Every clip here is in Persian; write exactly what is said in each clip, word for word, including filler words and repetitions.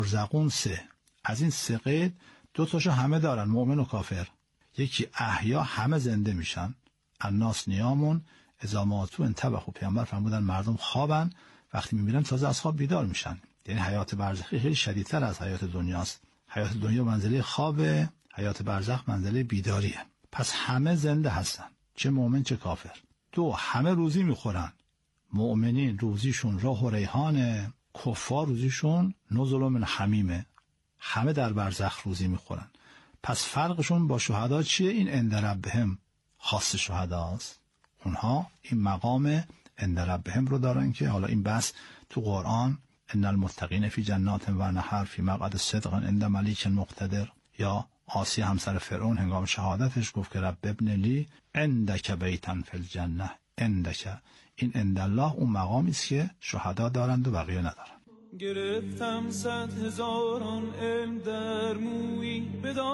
یرزقون سه. از این سه قید دو تاشو همه دارن، مؤمن و کافر. یکی احیا، همه زنده میشن. الناس نیامون اذا ماتوا انتبهوا. پیامبر فرمودن مردم خوابن، وقتی میمیرن تازه از خواب بیدار میشن. یعنی حیات برزخی خیلی شدیدتر از حیات دنیاست. حیات دنیا منزله خوابه، حیات برزخ منزله بیداریه. پس همه زنده هستن، چه مؤمن چه کافر. دو، همه روزی میخورن. مؤمنین روزیشون راه و ریحانه، کفار روزیشون نزل من حمیمه. همه در برزخ روزی میخورن. پس فرقشون با شهدا چیه؟ این عند ربهم خاص شهداست. اونها این مقام عند ربهم رو دارن که حالا این بحث تو قرآن ان المتقین فی جنات و نهر فی مقعد صدق عند ملیک مقتدر، یا آسیه همسر فرعون هنگام شهادتش گفت که رب ابن لی عندک بیتا فی الجنه. عندک، این عند الله اون مقامی است که شهدا دارند و بقیه ندارن. گرفتم صد هزاران علم در مویی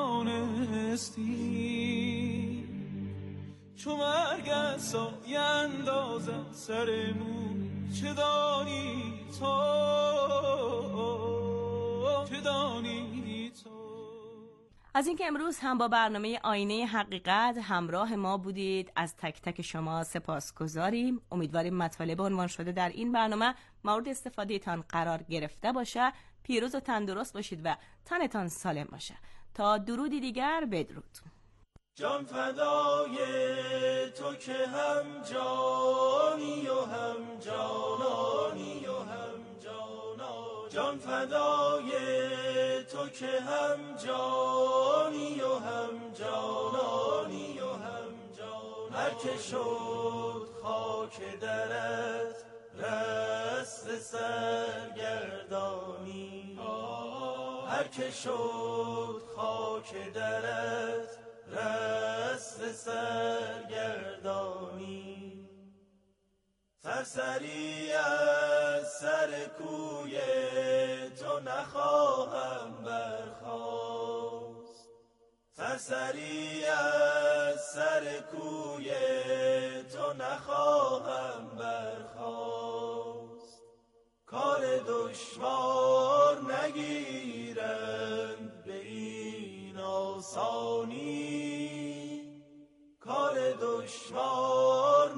بدانستی، چو مرگ از سایه اندازد سر موی، چه دانی تو، چه دانی تو. از اینکه امروز هم با برنامه آینه حقیقت همراه ما بودید از تک تک شما سپاسگزاریم. امیدواریم مطالب عنوان شده در این برنامه مورد استفاده تان قرار گرفته باشه. پیروز و تندرست باشید و تنتان سالم باشه. تا درودی دیگر، بدرود. جان فدای تو که هم جانی و هم جانانی و هم جانا، جان فدای تو که هم جانی و هم جانانی و هم جانا. هر که شد خاک درت رست سرگردانی، هر که شد خاک درت رست سرگردانی. سرسری از سر کوی تو نخواهم برخاست، سرسری از سر کوی تو نخواهم برخاست. کار دشوار نگیرند به این آسانی، کار دشوار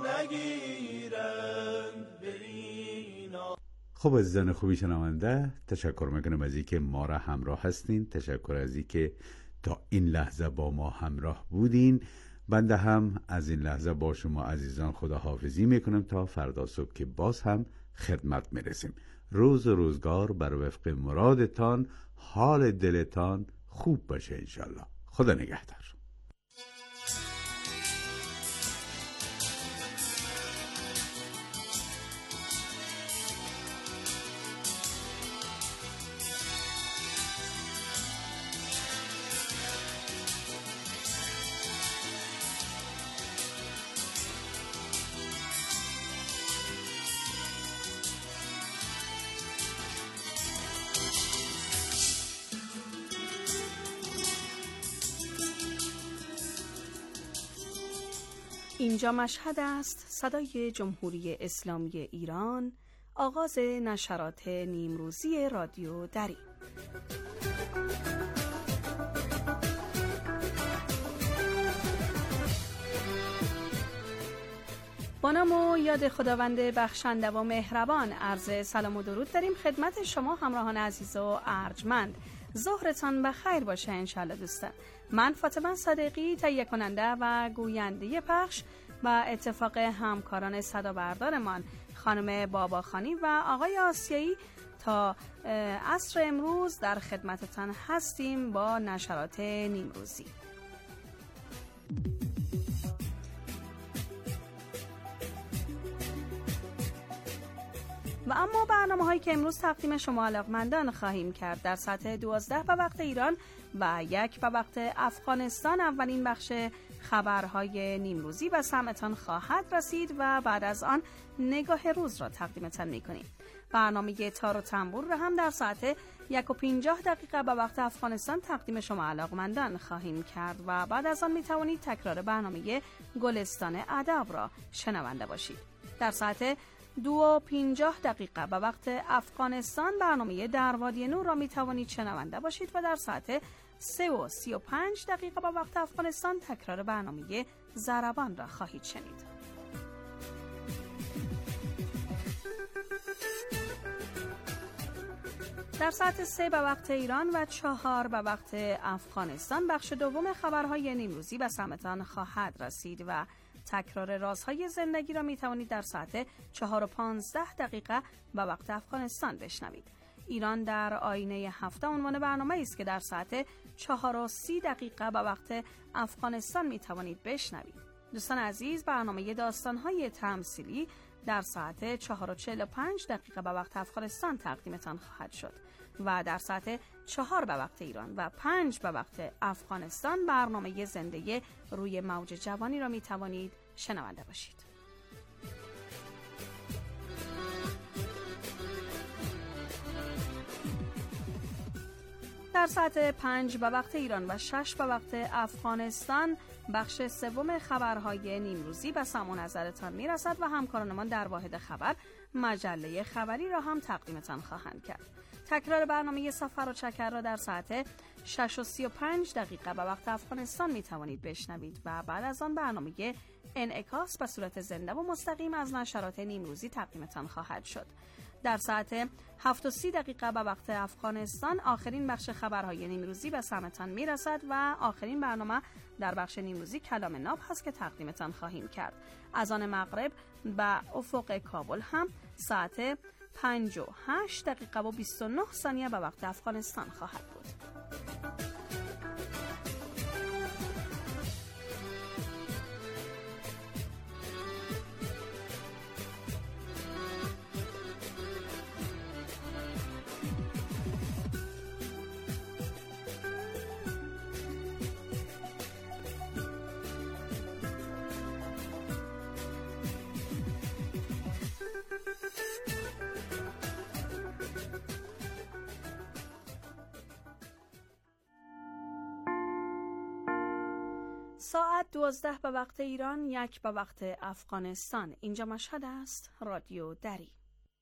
نگیرند به این آسانی. خب عزیزان خوبی شنونده، تشکر میکنم از اینکه ما را همراه هستین. تشکر از اینکه تا این لحظه با ما همراه بودین. بنده هم از این لحظه با شما عزیزان خداحافظی میکنم تا فردا صبح که باز هم خدمت میرسیم. روز و روزگار بر وفق مرادتان، حال دلتان خوب باشه انشالله. خدا نگهدار. اینجا مشهد است، صدای جمهوری اسلامی ایران، آغاز نشرات نیمروزی رادیو دری. با نام و یاد خداوند بخشنده و مهربان عرض سلام و درود داریم خدمت شما همراهان عزیز و ارجمند. ظهرتان بخیر باشه انشالله دوستان. من فاطمه صادقی تهیه کننده و گوینده پخش و اتفاق همکاران صدا بردارمان خانم باباخانی و آقای آسیایی تا عصر امروز در خدمتتان هستیم با نشرات نیمروزی. و اما برنامه هایی که امروز تقدیم شما علاقمندان خواهیم کرد در ساعت دوازده به وقت ایران و یک به وقت افغانستان اولین بخش خبرهای نیمروزی و سمعتان خواهد رسید و بعد از آن نگاه روز را تقدیمتان میکنیم. برنامه تار و تنبور را هم در ساعت یک و پنجاه دقیقه به وقت افغانستان تقدیم شما علاقمندان خواهیم کرد و بعد از آن میتوانید تکرار برنامه گلستان ادب را شنونده باشید. در ساعت دو و پنجاه دقیقه به وقت افغانستان برنامه در وادی نور را می توانید شنونده باشید و در ساعت سه و سی و پنج دقیقه به وقت افغانستان تکرار برنامه ضربان را خواهید شنید. در ساعت سه به وقت ایران و چهار به وقت افغانستان بخش دوم خبرهای نیمروزی به سمتان خواهد رسید و تکرار رازهای زندگی را می توانید در ساعت چهار و پانزده دقیقه به وقت افغانستان بشنوید. ایران در آینه هفته عنوان برنامه است که در ساعت چهار و سی دقیقه به وقت افغانستان می توانید بشنوید. دوستان عزیز، برنامه داستانهای تمثیلی در ساعت چهار و چهل و پنج دقیقه به وقت افغانستان تقدیمتان خواهد شد و در ساعت چهار به وقت ایران و پنج به وقت افغانستان برنامه زنده روی موج جوانی را می توانید شنونده باشید. در ساعت پنج به وقت ایران و شش به وقت افغانستان بخش سوم خبرهای نیمروزی به سماع نظرتان میرسد و همکارانمان در واحد خبر مجله خبری را هم تقدیمتان خواهند کرد. تکرار برنامه سفر و چکر را در ساعت شش و سی و پنج دقیقه به وقت افغانستان می توانید بشنوید و بعد از آن برنامه انعکاس به صورت زنده و مستقیم از نشرات نیمروزی تقدیمتان خواهد شد. در ساعت هفت و سی دقیقه به وقت افغانستان آخرین بخش خبرهای نیمروزی به سمتان می رسد و آخرین برنامه در بخش نیمروزی کلام ناب هست که تقدیمتان خواهیم کرد. از آن مغرب به افق کابل هم ساعت پنج و هشت دقیقه و بیست و نه ثانیه به وقت افغانستان خواهد بود. ساعت دوازده به وقت ایران، یک به وقت افغانستان. اینجا مشهد است، رادیو دری.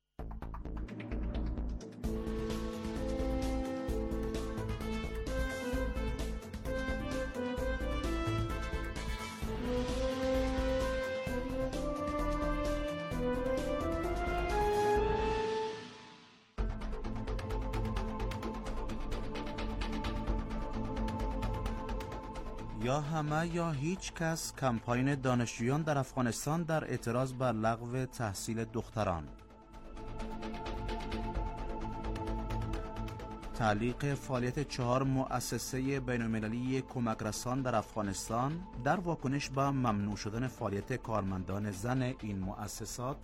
یا همه یا هیچ کس کمپاین دانشجویان در افغانستان در اعتراض بر لغو تحصیل دختران. تعلیق فعالیت چهار مؤسسه بین‌المللی کمک رسان در افغانستان در واکنش به ممنوع شدن فعالیت کارمندان زن این مؤسسات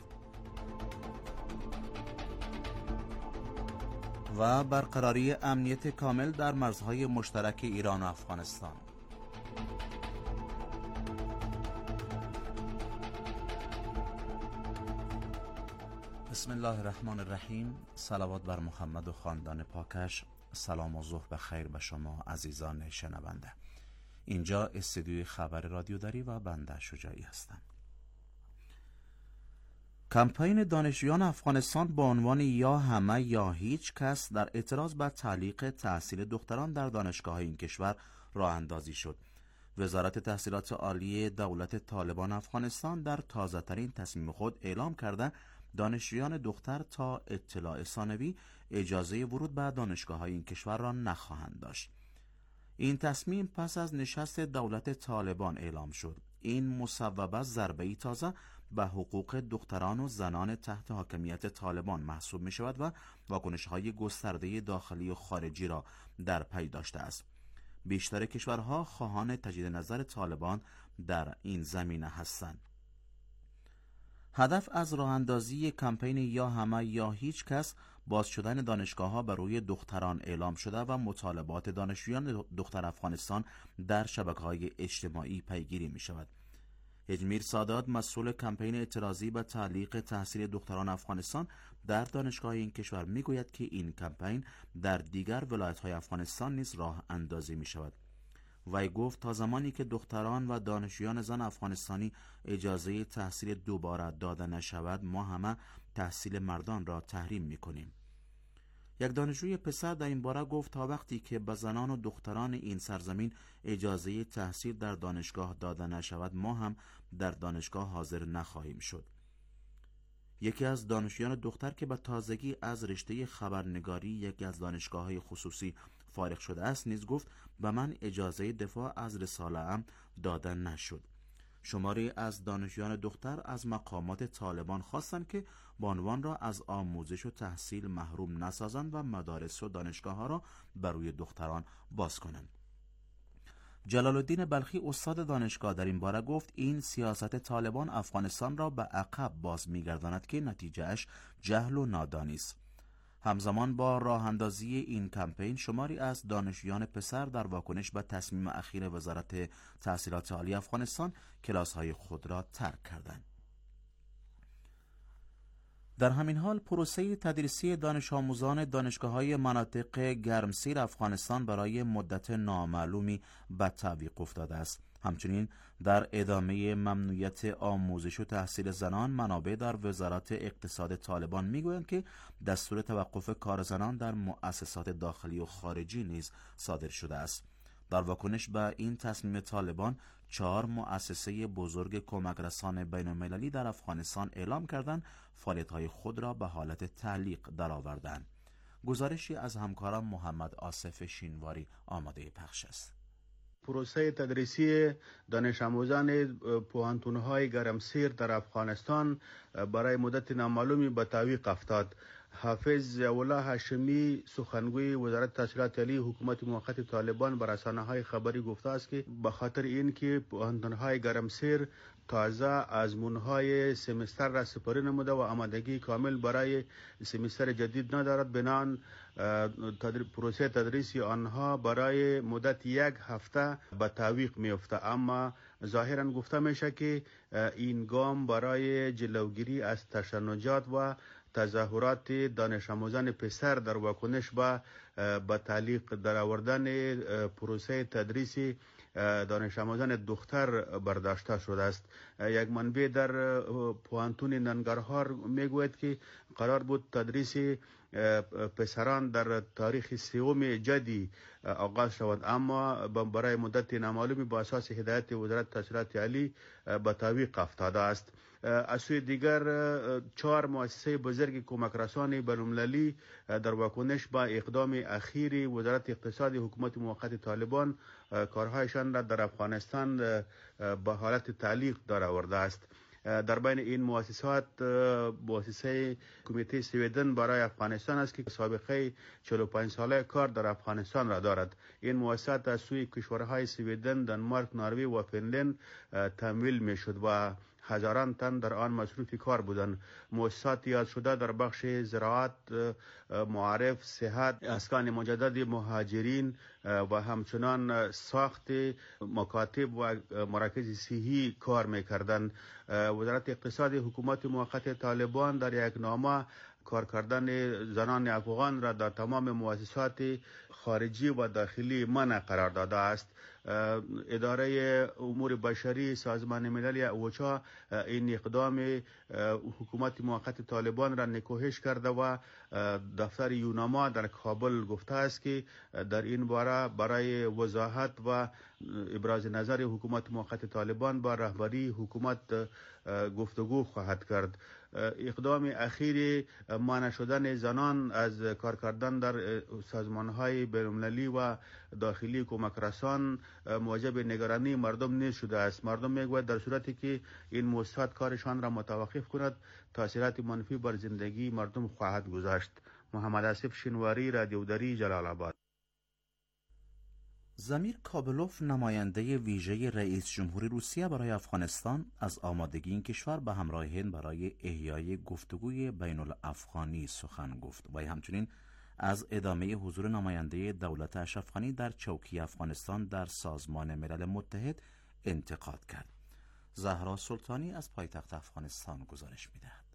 و برقراری امنیت کامل در مرزهای مشترک ایران و افغانستان. بسم الله الرحمن الرحیم. صلوات بر محمد و خاندان پاکش. سلام و ظهر بخیر به شما عزیزان شنونده. اینجا استودیوی خبر رادیو دری و بنده شجاعی هستم. کمپین دانشجویان افغانستان با عنوان یا همه یا هیچ کس در اعتراض بر تعلیق تحصیل دختران در دانشگاه این کشور راه اندازی شد. وزارت تحصیلات عالی دولت طالبان افغانستان در تازه‌ترین تصمیم خود اعلام کرده دانشجویان دختر تا اطلاع ثانوی اجازه ورود به دانشگاه‌های این کشور را نخواهند داشت. این تصمیم پس از نشست دولت طالبان اعلام شد. این مصوبه ضربه‌ای تازه به حقوق دختران و زنان تحت حاکمیت طالبان محسوب می شود و واکنش‌های گسترده داخلی و خارجی را در پی داشته است. بیشتر کشورها خواهان تجدید نظر طالبان در این زمینه هستند. هدف از راه اندازی کمپین یا همه یا هیچ کس باز شدن دانشگاه‌ها بر روی دختران اعلام شده و مطالبات دانشجویان دختر افغانستان در شبکه‌های اجتماعی پیگیری می شود. اجمیر سادات، مسئول کمپین اعتراضی به تعلیق تحصیل دختران افغانستان در دانشگاه این کشور می گوید که این کمپین در دیگر ولایت‌های افغانستان نیز راه اندازی می شود. وی گفت تا زمانی که دختران و دانشجویان زن افغانستانی اجازه تحصیل دوباره داده نشود، ما همه تحصیل مردان را تحریم می‌کنیم. یک دانشجوی پسر در این باره گفت تا وقتی که به زنان و دختران این سرزمین اجازه تحصیل در دانشگاه داده نشود، ما هم در دانشگاه حاضر نخواهیم شد. یکی از دانشجویان دختر که به تازگی از رشته خبرنگاری یکی از دانشگاه‌های خصوصی فارغ شده است نیز گفت به من اجازه دفاع از رساله‌ام داده نشد. شماری از دانشجویان دختر از مقامات طالبان خواستند که بانوان را از آموزش و تحصیل محروم نسازند و مدارس و دانشگاه‌ها را بر روی دختران باز کنند. جلال الدین بلخی استاد دانشگاه در این باره گفت این سیاست طالبان افغانستان را به عقب باز می‌گرداند که نتیجهش جهل و نادانی است. همزمان با راه اندازی این کمپین، شماری از دانشجویان پسر در واکنش به تصمیم اخیر وزارت تحصیلات عالی افغانستان کلاس‌های خود را ترک کردند. در همین حال پروسه تدریسی دانش آموزان دانشگاه‌های مناطق گرمسیر افغانستان برای مدت نامعلومی به تعویق افتاده است. همچنین در ادامه ممنوعیت آموزش و تحصیل زنان، منابع در وزارت اقتصاد طالبان میگویند که دستور توقف کار زنان در مؤسسات داخلی و خارجی نیز صادر شده است. در واکنش به این تصمیم طالبان، چهار مؤسسه بزرگ کمک رسان بین المللی در افغانستان اعلام کردند فعالیت‌های خود را به حالت تعلیق درآوردند. گزارشی از همکارم محمد آصف شینواری آماده پخش است. پروسه تدریسی دانش آموزان پوهنتون‌های گرمسیر در افغانستان برای مدت نامعلومی به تعویق افتاد. حافظ ضیاءالله هاشمی سخنگوی وزارت تحصیلات عالی حکومت موقت طالبان بر رسانه‌های خبری گفته است که به خاطر اینکه پوهنتون‌های گرمسیر تازه آزمون‌های سمستر را سپاری نموده و آمادگی کامل برای سمستر جدید ندارد، بنابراین تدر... پروسه تدریسی آنها برای مدت یک هفته به تعویق می‌افته. اما ظاهراً گفته میشه که این گام برای جلوگیری از تشنجات و تظاهرات دانش آموزان پسر در واکنش به به تعلیق در آوردن پروسه تدریسی دانش آموزان دختر برداشته شده است. یک منبع در پوهنتون ننگرهار میگوید که قرار بود تدریس پسران در تاریخ سوم جدی آغاز شود، اما برای مدت نامعلومی با اساس هدایت وزارت تحصیلات عالی به تعویق افتاده است. از سوی دیگر چهار مؤسسه بزرگ کمک رسانی بین‌المللی در واکنش با اقدام اخیر وزارت اقتصاد حکومت موقت طالبان کارهایشان را در افغانستان به حالت تعلیق در آورده است. در بین این مؤسسات مؤسسه کمیته سویدن برای افغانستان است که سابقه چهل و پنج ساله کار در افغانستان را دارد. این مؤسسات از سوی کشورهای سویدن، دانمارک، نروژ و فنلند تمویل می شد و هزاران تن در آن مصروف کار بودند. مؤسسات یاد شده در بخش زراعت، معارف، صحت، اسکان مجدد مهاجرین و همچنان ساخت مکاتب و مراکز صحی کار می‌کردند. وزارت اقتصاد حکومت موقت طالبان در یک نامه کار کردن زنان افغان را در تمام مؤسسات خارجی و داخلی منع قرار داده است. اداره امور بشری سازمان ملل اوچا این اقدام حکومت موقت طالبان را نکوهش کرده و دفتر یوناما در کابل گفته است که در این باره برای وضاحت و ابراز نظر حکومت موقت طالبان با رهبری حکومت گفتگو خواهد کرد. اقدام اخیر مانع شدن زنان از کار کردن در سازمان‌های بین‌المللی و داخلی کمک رسان موجب نگرانی مردم نیز شده است. مردم میگوید در صورتی که این مؤسسات کارشان را متوقف کند، تاثیرات منفی بر زندگی مردم خواهد گذاشت. محمد آصف شینواری، رادیو دری، جلال آباد. زمیر کابلوف، نماینده ویژه رئیس جمهوری روسیه برای افغانستان، از آمادگی این کشور به همراه هند برای احیای گفتگوی بین الافغانی سخن گفت و همچنین از ادامه حضور نماینده دولت اشرف غنی در چوکی افغانستان در سازمان ملل متحد انتقاد کرد. زهرا سلطانی از پایتخت افغانستان گزارش می‌دهد.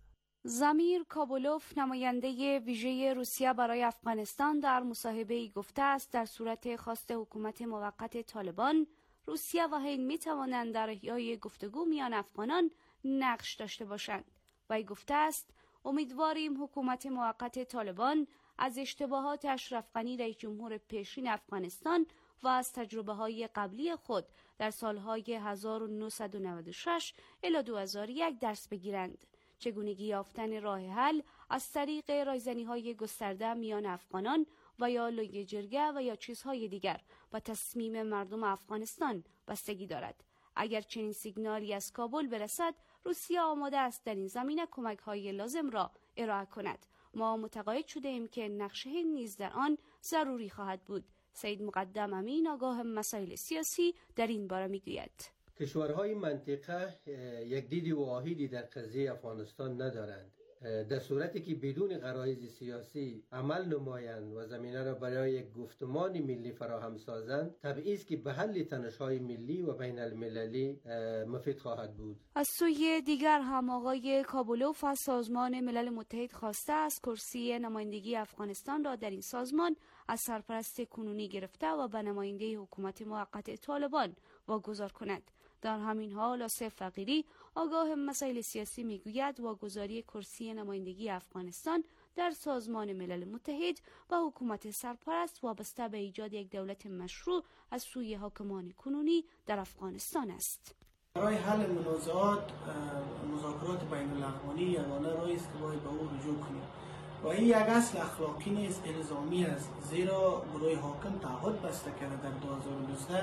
زمیر کابولوف نماینده ویژه روسیه برای افغانستان در مصاحبه‌ای گفته است در صورت خواست حکومت موقت طالبان، روسیه و هند می توانند در احیای گفتگو میان افغانان نقش داشته باشند. وی گفته است امیدواریم حکومت موقت طالبان از اشتباهات اشرف غنی رئیس جمهور پیشین افغانستان و از تجربه‌های قبلی خود در سالهای هزار و نهصد و نود و شش الی دو هزار و یک درس بگیرند. چگونگی یافتن راه حل از طریق رایزنی‌های گسترده میان افغانان و یا لوی جرگه و یا چیزهای دیگر و تصمیم مردم افغانستان بستگی دارد. اگر چنین سیگنالی از کابل برسد، روسیه آماده است در این زمینه کمک‌های لازم را ارائه کند. ما متقاعد شده ایم که نقش هند نیز در آن ضروری خواهد بود. سید مقدم امین آگاه مسائل سیاسی در این باره میگوید: کشورهای منطقه یک دید واحدی در قضیه افغانستان ندارند. در صورتی که بدون غرایز سیاسی عمل نمایند و زمینه را برای یک گفتمان ملی فراهم سازند، طبیعی است که به حل تنش‌های ملی و بین المللی مفید خواهد بود. از سوی دیگر هم آقای کابولوف از سازمان ملل متحد خواسته است کرسی نمایندگی افغانستان را در این سازمان از سرپرست کنونی گرفته و به نماینده حکومت موقت طالبان واگذار کند. در همین حال آصف فقیری آگاه مسائل سیاسی میگوید واگذاری کرسی نمایندگی افغانستان در سازمان ملل متحد و حکومت سرپرست وابسته به ایجاد یک دولت مشروع از سوی حاکمان کنونی در افغانستان است. برای حل منازعات مذاکرات بین الاقوانی یگانه راهی است که باید به او رجوع کنیم و این یک اصل اخلاقی نیست، الزامی است، زیرا گروه حاکم تعهد بسته کرده در دو هزار و دوازده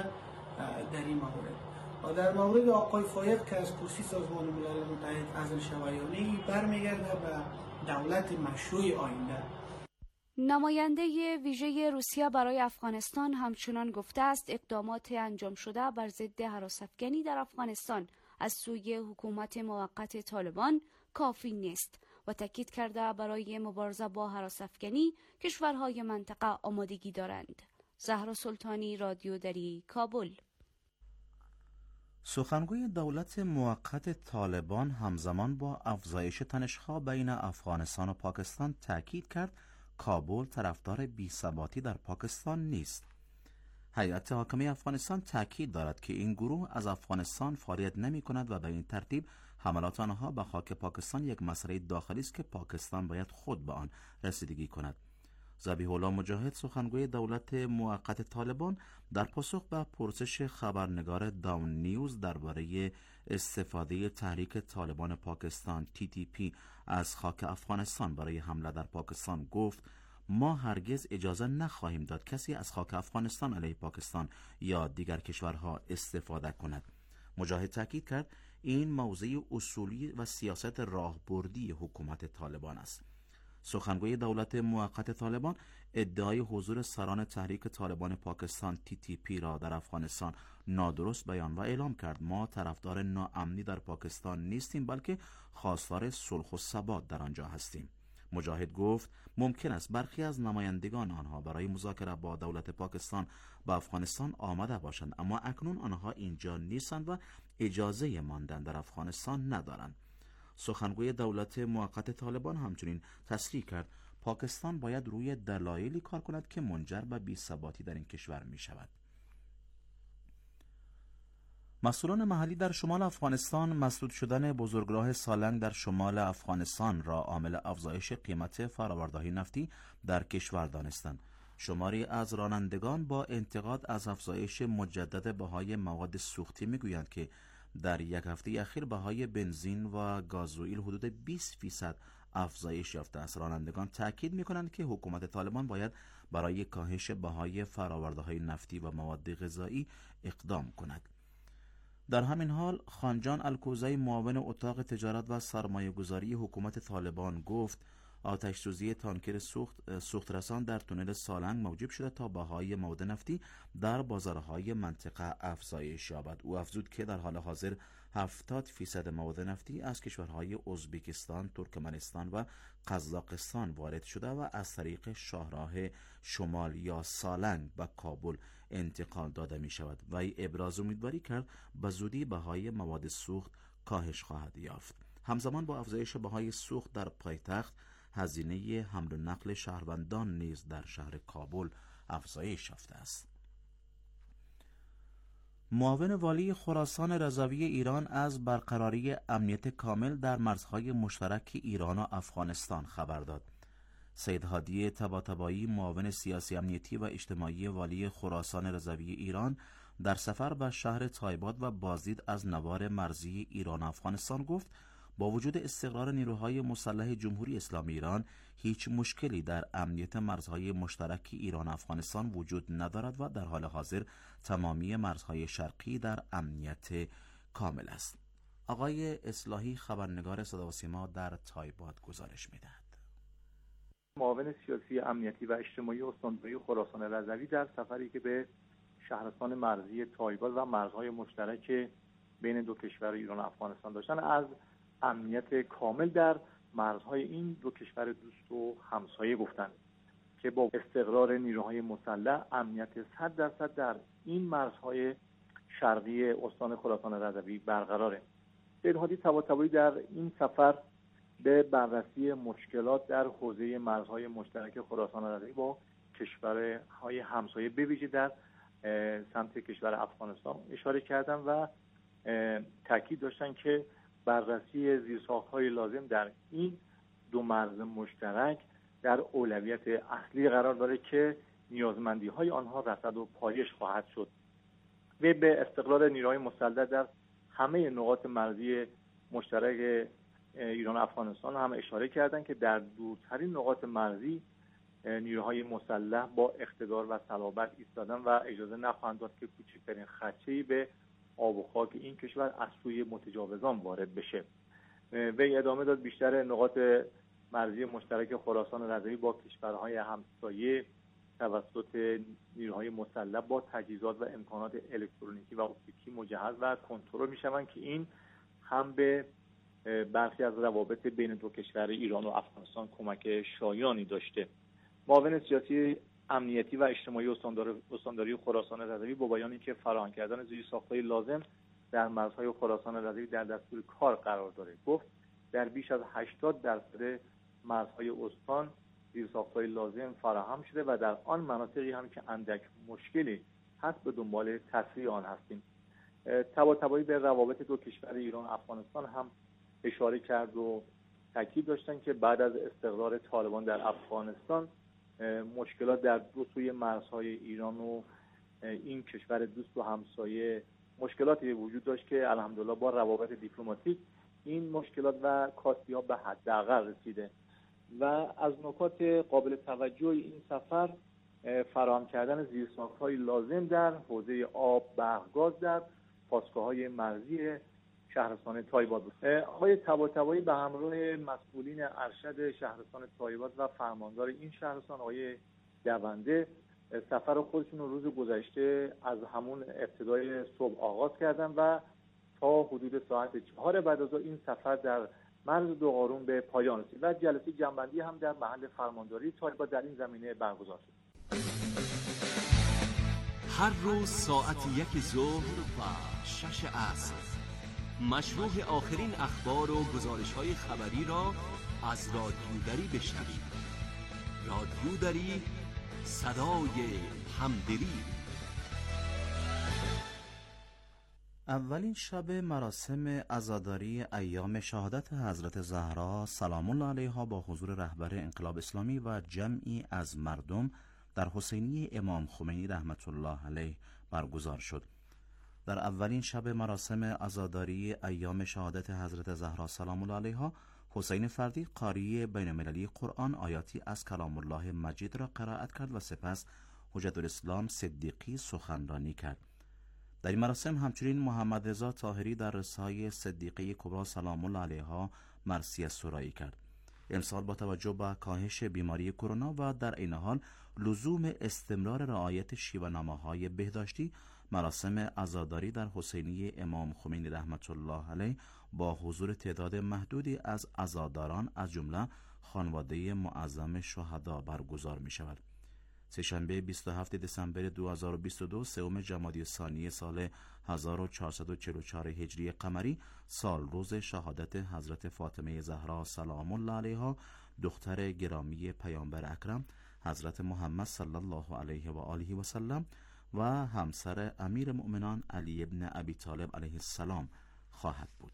در این مورد. و در مورد آقای فایق که از کرسی سازمان ملل متحد عزل شویانی برمیگرده به دولت مشروع آینده. نماینده ویژه روسیه برای افغانستان همچنان گفته است اقدامات انجام شده بر ضد هراس‌افکنی در افغانستان از سوی حکومت موقت طالبان کافی نیست و تاکید کرده برای مبارزه با هراس‌افکنی کشورهای منطقه آمادگی دارند. زهرا سلطانی، رادیو دری، کابل. سخنگوی دولت موقت طالبان همزمان با افزایش تنش‌ها بین افغانستان و پاکستان تاکید کرد کابل طرفدار بی‌ثباتی در پاکستان نیست. هیئت حاکمه افغانستان تاکید دارد که این گروه از افغانستان فعالیت نمی‌کند و به این ترتیب حملات آنها به خاک پاکستان یک مسئله داخلی است که پاکستان باید خود به آن رسیدگی کند. ذبیح الله مجاهد سخنگوی دولت موقت طالبان در پاسخ به پرسش خبرنگار داون نیوز درباره استفاده تحریک طالبان پاکستان تی تی پی از خاک افغانستان برای حمله در پاکستان گفت ما هرگز اجازه نخواهیم داد کسی از خاک افغانستان علیه پاکستان یا دیگر کشورها استفاده کند. مجاهد تاکید کرد این موضع اصولی و سیاست راهبردی حکومت طالبان است. سخنگوی دولت موقت طالبان ادعای حضور سران تحریک طالبان پاکستان تی تی پی را در افغانستان نادرست بیان و اعلام کرد ما طرفدار ناامنی در پاکستان نیستیم بلکه خواستار صلح و ثبات در آنجا هستیم. مجاهد گفت ممکن است برخی از نمایندگان آنها برای مذاکره با دولت پاکستان به افغانستان آمده باشند اما اکنون آنها اینجا نیستند و اجازه ماندن در افغانستان ندارند. سخنگوی دولت موقت طالبان همچنین تصریح کرد پاکستان باید روی دلایلی کار کند که منجر به بی‌ثباتی در این کشور می شود. مسئولان محلی در شمال افغانستان مسدود شدن بزرگراه سالنگ در شمال افغانستان را عامل افزایش قیمت فرآورده‌های نفتی در کشور دانستند. شماری از رانندگان با انتقاد از افزایش مجدد بهای مواد سوختی میگویند که در یک هفته اخیر بهای بنزین و گازوئیل حدود بیست فیصد افزایش یافته است. رانندگان تاکید می‌کنند که حکومت طالبان باید برای کاهش بهای فرآورده‌های نفتی و مواد غذایی اقدام کند. در همین حال خانجان الکوزی معاون اتاق تجارت و سرمایه‌گذاری حکومت طالبان گفت آتش سوزی تانکر سوخت سوخترسان در تونل سالنگ موجب شده تا بهای مواد نفتی در بازارهای منطقه افزایش یابد. او افزود که در حال حاضر هفتاد فیصد مواد نفتی از کشورهای ازبکستان، ترکمنستان و قزاقستان وارد شده و از طریق شاهراه شمال یا سالنگ به کابل انتقال داده می شود. و ای ابراز امیدواری کرد به زودی بهای مواد سوخت کاهش خواهد یافت. همزمان با افزایش بهای سوخت در پایتخت، هزینه حمل و نقل شهروندان نیز در شهر کابل افزایش یافته است. معاون والی خراسان رضوی ایران از برقراری امنیت کامل در مرزهای مشترک ایران و افغانستان خبر داد. سید هادی طباطبایی، معاون سیاسی امنیتی و اجتماعی والی خراسان رضوی ایران، در سفر به شهر تایباد و بازدید از نوار مرزی ایران و افغانستان گفت با وجود استقرار نیروهای مسلح جمهوری اسلامی ایران هیچ مشکلی در امنیت مرزهای مشترک ایران و افغانستان وجود ندارد و در حال حاضر تمامی مرزهای شرقی در امنیت کامل است. آقای اصلاحی، خبرنگار صدا و سیما در تایباد، گزارش می‌دهد. معاون سیاسی امنیتی و اجتماعی استانداری خراسان رضوی در سفری که به شهرستان مرزی تایباد و مرزهای مشترک بین دو کشور ایران و افغانستان داشتن، از امنیت کامل در مرزهای این دو کشور دوست و همسایه گفتند که با استقرار نیروهای مسلح امنیت صد درصد در این مرزهای شرقی استان خراسان رضوی برقراره. سید هادی طباطبایی در این سفر به بررسی مشکلات در حوزه مرزهای مشترک خراسان رضوی با کشورهای همسایه به ویژه در سمت کشور افغانستان اشاره کردن و تاکید داشتن که بررسی زیرساخت‌های لازم در این دو مرز مشترک در اولویت اصلی قرار داره که نیازمندی‌های آنها رصد و پایش خواهد شد و به استقرار نیروهای مسلح در همه نقاط مرزی مشترک ایران و افغانستان هم اشاره کردن که در دورترین نقاط مرزی نیروهای مسلح با اقتدار و صلابت ایستادن و اجازه نخواهند داد که کوچکترین خدشه‌ای به آب و خاک این کشور از سوی متجاوزان وارد بشه. وی ادامه داد بیشتر نقاط مرزی مشترک خراسان رضوی با کشورهای همسایه توسط نیروهای مسلح با تجهیزات و امکانات الکترونیکی و اپتیکی مجهز و کنترل میشوند که این هم به برخی از روابط بین دو کشور ایران و افغانستان کمک شایانی داشته. معاون سیاسی امنیتی و اجتماعی استانداری خراسان رضوی با بیان اینکه فراهم کردن زیرساخت‌های لازم در مرزهای خراسان رضوی در دستور کار قرار داره، گفت در بیش از هشتاد درصد مرزهای استان زیرساخت‌های لازم فراهم شده و در آن مناطقی هم که اندک مشکلی هست به دنبال تسریع آن هستیم. طباطبایی به روابط دو کشور ایران و افغانستان هم اشاره کرد و تاکید داشتن که بعد از استقرار طالبان در افغانستان مشکلات در دو سوی مرزهای ایران و این کشور دوست و همسایه مشکلاتی وجود داشت که الحمدلله با روابط دیپلماتیک این مشکلات و کاستی‌ها به حداقل رسیده و از نکات قابل توجه این سفر فراهم کردن زیرساخت‌های لازم در حوزه آب، برق، گاز در پاسگاه‌های مرزی شهرستان تایباد بود. آقای طباطبایی به همراه مسئولین ارشد شهرستان تایباد و فرماندار این شهرستان آقای دونده سفر خودشون رو روز گذشته از همون ابتدای صبح آغاز کردن و تا حدود ساعت چهار بعد از ظهر این سفر در مرز دوقارون به پایان رسید و جلسه جنبندی هم در محل فرمانداری تایباد در این زمینه برگزار شد. هر روز ساعت یک ظهر و شش عصر مشروع آخرین اخبار و گزارش‌های خبری را از رادیو دری بشنوید. رادیو دری، صدای همدلی. اولین شب مراسم عزاداری ایام شهادت حضرت زهرا سلام الله علیها با حضور رهبر انقلاب اسلامی و جمعی از مردم در حسینیه امام خمینی رحمت الله علیه برگزار شد. در اولین شب مراسم عزاداری ایام شهادت حضرت زهرا سلام الله علیها، حسین فردی قاری بین المللی قرآن آیاتی از کلام الله مجید را قرائت کرد و سپس حجت الاسلام صدیقی سخنرانی کرد. در این مراسم همچنین محمد رضا طاهری در رسای صدیقه کبری سلام الله علیها مرثیه سرایی کرد. امسال با توجه به کاهش بیماری کرونا و در عین حال لزوم استمرار رعایت شیوه‌نامه‌های بهداشتی، مراسم عزاداری در حسینیه امام خمینی رحمت الله علیه با حضور تعداد محدودی از عزاداران از جمله خانواده معظم شهدا برگزار می شود. سه‌شنبه بیست و هفتم دسامبر دو هزار و بیست و دو، سوم جمادی الثانی سال هزار و چهارصد و چهل و چهار هجری قمری، سال روز شهادت حضرت فاطمه زهرا سلام الله علیها، دختر گرامی پیامبر اکرم حضرت محمد صلی الله علیه و آله و سلم و همسر امیر مؤمنان علی ابن ابی طالب علیه السلام خواهد بود.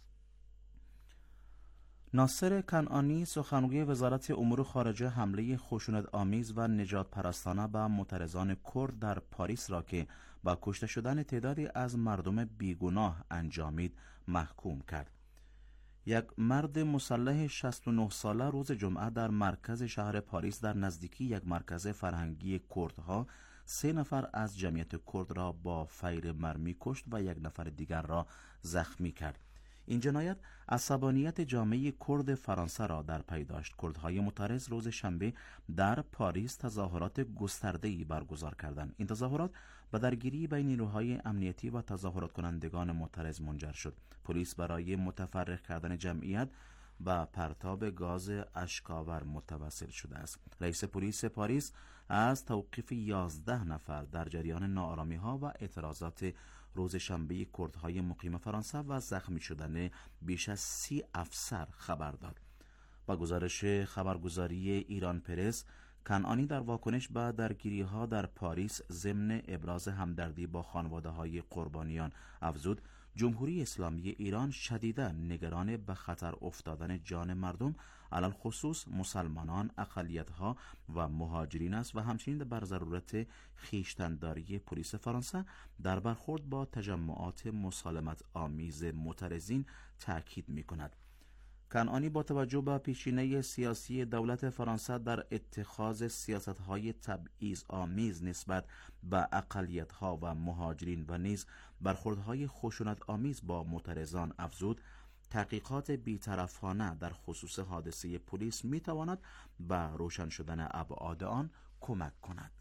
ناصر کنعانی سخنگوی وزارت امور خارجه حمله خشونت آمیز و نجات پرستانه به معترضان کرد در پاریس را که با کشته شدن تعدادی از مردم بیگناه انجامید محکوم کرد. یک مرد مسلح شصت و نه ساله روز جمعه در مرکز شهر پاریس در نزدیکی یک مرکز فرهنگی کردها سه نفر از جمعیت کرد را با فیر مرمی کشت و یک نفر دیگر را زخمی کرد. این جنایت عصبانیت جامعه کرد فرانسه را در پی داشت. کردهای معترض روز شنبه در پاریس تظاهرات گسترده‌ای برگزار کردند. این تظاهرات به درگیری بین نیروهای امنیتی و تظاهرات کنندگان معترض منجر شد. پلیس برای متفرق کردن جمعیت با پرتاب گاز اشک‌آور متوسل شده است. رئیس پلیس پاریس از توقیف یازده نفر در جریان ناآرامی‌ها و اعتراضات روز شنبه کردهای مقیم فرانسه و زخمی شدن بیش از سی افسر خبر داد. با گزارش خبرگزاری ایران پرس، کنعانی در واکنش به درگیری‌ها در پاریس ضمن ابراز همدردی با خانواده‌های قربانیان افزود: جمهوری اسلامی ایران شدیداً نگران به خطر افتادن جان مردم، علل خصوص مسلمانان، اقلیت‌ها و مهاجرین است و همچنین بر ضرورت خویشتن‌داری پلیس فرانسه در برخورد با تجمعات مسالمت آمیز معترضین تأکید می‌کند. کنعانی با توجه به پیشینه سیاسی دولت فرانسه در اتخاذ سیاست‌های تبعیض آمیز نسبت به اقلیت‌ها و مهاجرین و نیز برخوردهای خشونت آمیز با معترضان افزود: تحقیقات بی‌طرفانه در خصوص حادثه پلیس می‌تواند به روشن شدن ابعاد آن کمک کند.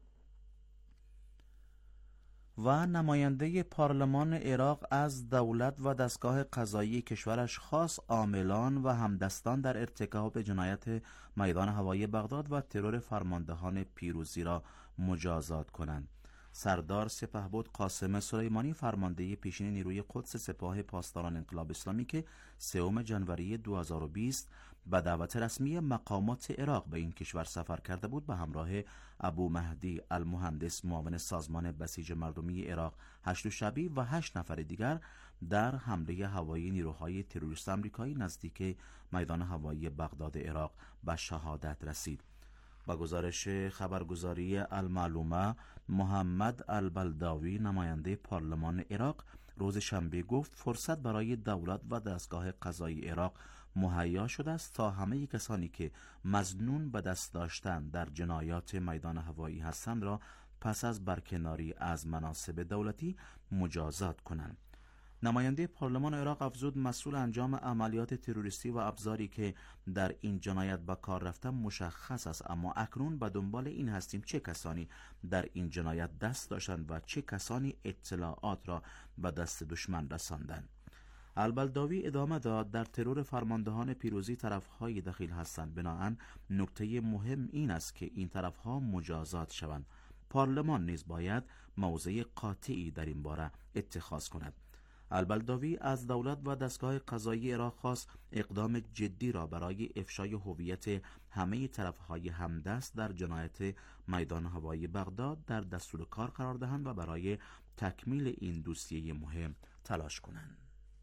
و نماینده پارلمان عراق از دولت و دستگاه قضایی کشورش خواست عاملان و همدستان در ارتکاب جنایت میدان هوایی بغداد و ترور فرماندهان پیروزی را مجازات کنند. سردار سپهبد قاسم سلیمانی، فرمانده پیشین نیروی قدس سپاه پاسداران انقلاب اسلامی که سوم ژانویه دو هزار و بیست به دعوت رسمی مقامات عراق به این کشور سفر کرده بود، به همراه ابو مهدی المهندس معاون سازمان بسیج مردمی عراق هشت شبی و هشت نفر دیگر در حمله هوایی نیروهای تروریست آمریکایی نزدیک میدان هوایی بغداد عراق به شهادت رسید. با گزارش خبرگزاری المعلومه، محمد البلداوی، نماینده پارلمان عراق، روز شنبه گفت فرصت برای دولت و دستگاه قضایی عراق مهیا شده است تا همه کسانی که مظنون به دست داشتن در جنایات میدان هوایی هستند را پس از برکناری از مناصب دولتی مجازات کنند. نماینده پارلمان عراق افزود مسئول انجام عملیات تروریستی و ابزاری که در این جنایت به کار رفته مشخص است، اما اکنون به دنبال این هستیم چه کسانی در این جنایت دست داشتند و چه کسانی اطلاعات را به دست دشمن رساندند. البلداوی ادامه داد در ترور فرماندهان پیروزی طرفهای دخیل هستند، بنابراین نکته مهم این است که این طرفها مجازات شوند. پارلمان نیز باید موضع قاطعی در این باره اتخاذ کند. البلداوی از دولت و دستگاه قضایی عراق خواست اقدام جدی را برای افشای هویت همه طرفهای همدست در جنایت میدان هوایی بغداد در دستور کار قرار دهند و برای تکمیل این دوسیه مهم تلاش کنند.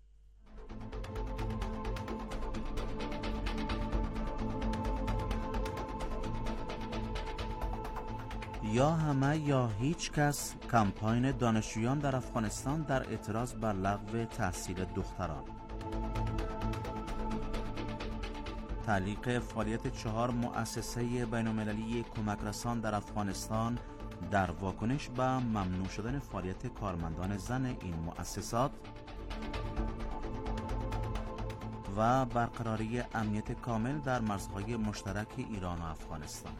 یا همه یا هیچ کس، کمپاین دانشجویان در افغانستان در اعتراض بر لغو تحصیل دختران. تعلیق فعالیت چهار مؤسسه بین‌المللی کمک رسان در افغانستان در واکنش به ممنوع شدن فعالیت کارمندان زن این مؤسسات و برقراری امنیت کامل در مرزهای مشترک ایران و افغانستان.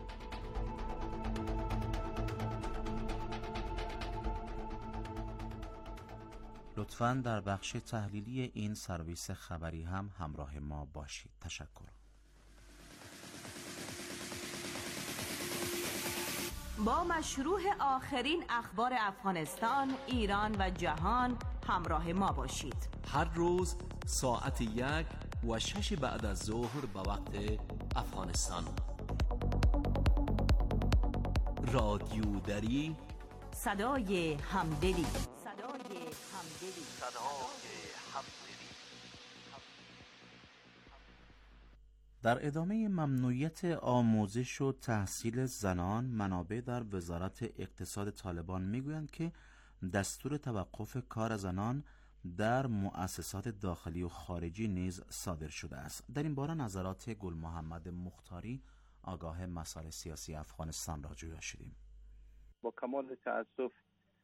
لطفاً در بخش تحلیلی این سرویس خبری هم همراه ما باشید. تشکر. با مشروع آخرین اخبار افغانستان، ایران و جهان همراه ما باشید. هر روز ساعت یک و شش بعد از ظهر به وقت افغانستان. رادیو دری، صدای همدلی. صدای همدلی. صدای همدلی. در ادامه ممنوعیت آموزش و تحصیل زنان، منابع در وزارت اقتصاد طالبان میگویند که دستور توقف کار زنان در مؤسسات داخلی و خارجی نیز صادر شده است. در این باره نظرات گل محمد مختاری، آگاه مسائل سیاسی افغانستان را جویا شدیم. با کمال تأسف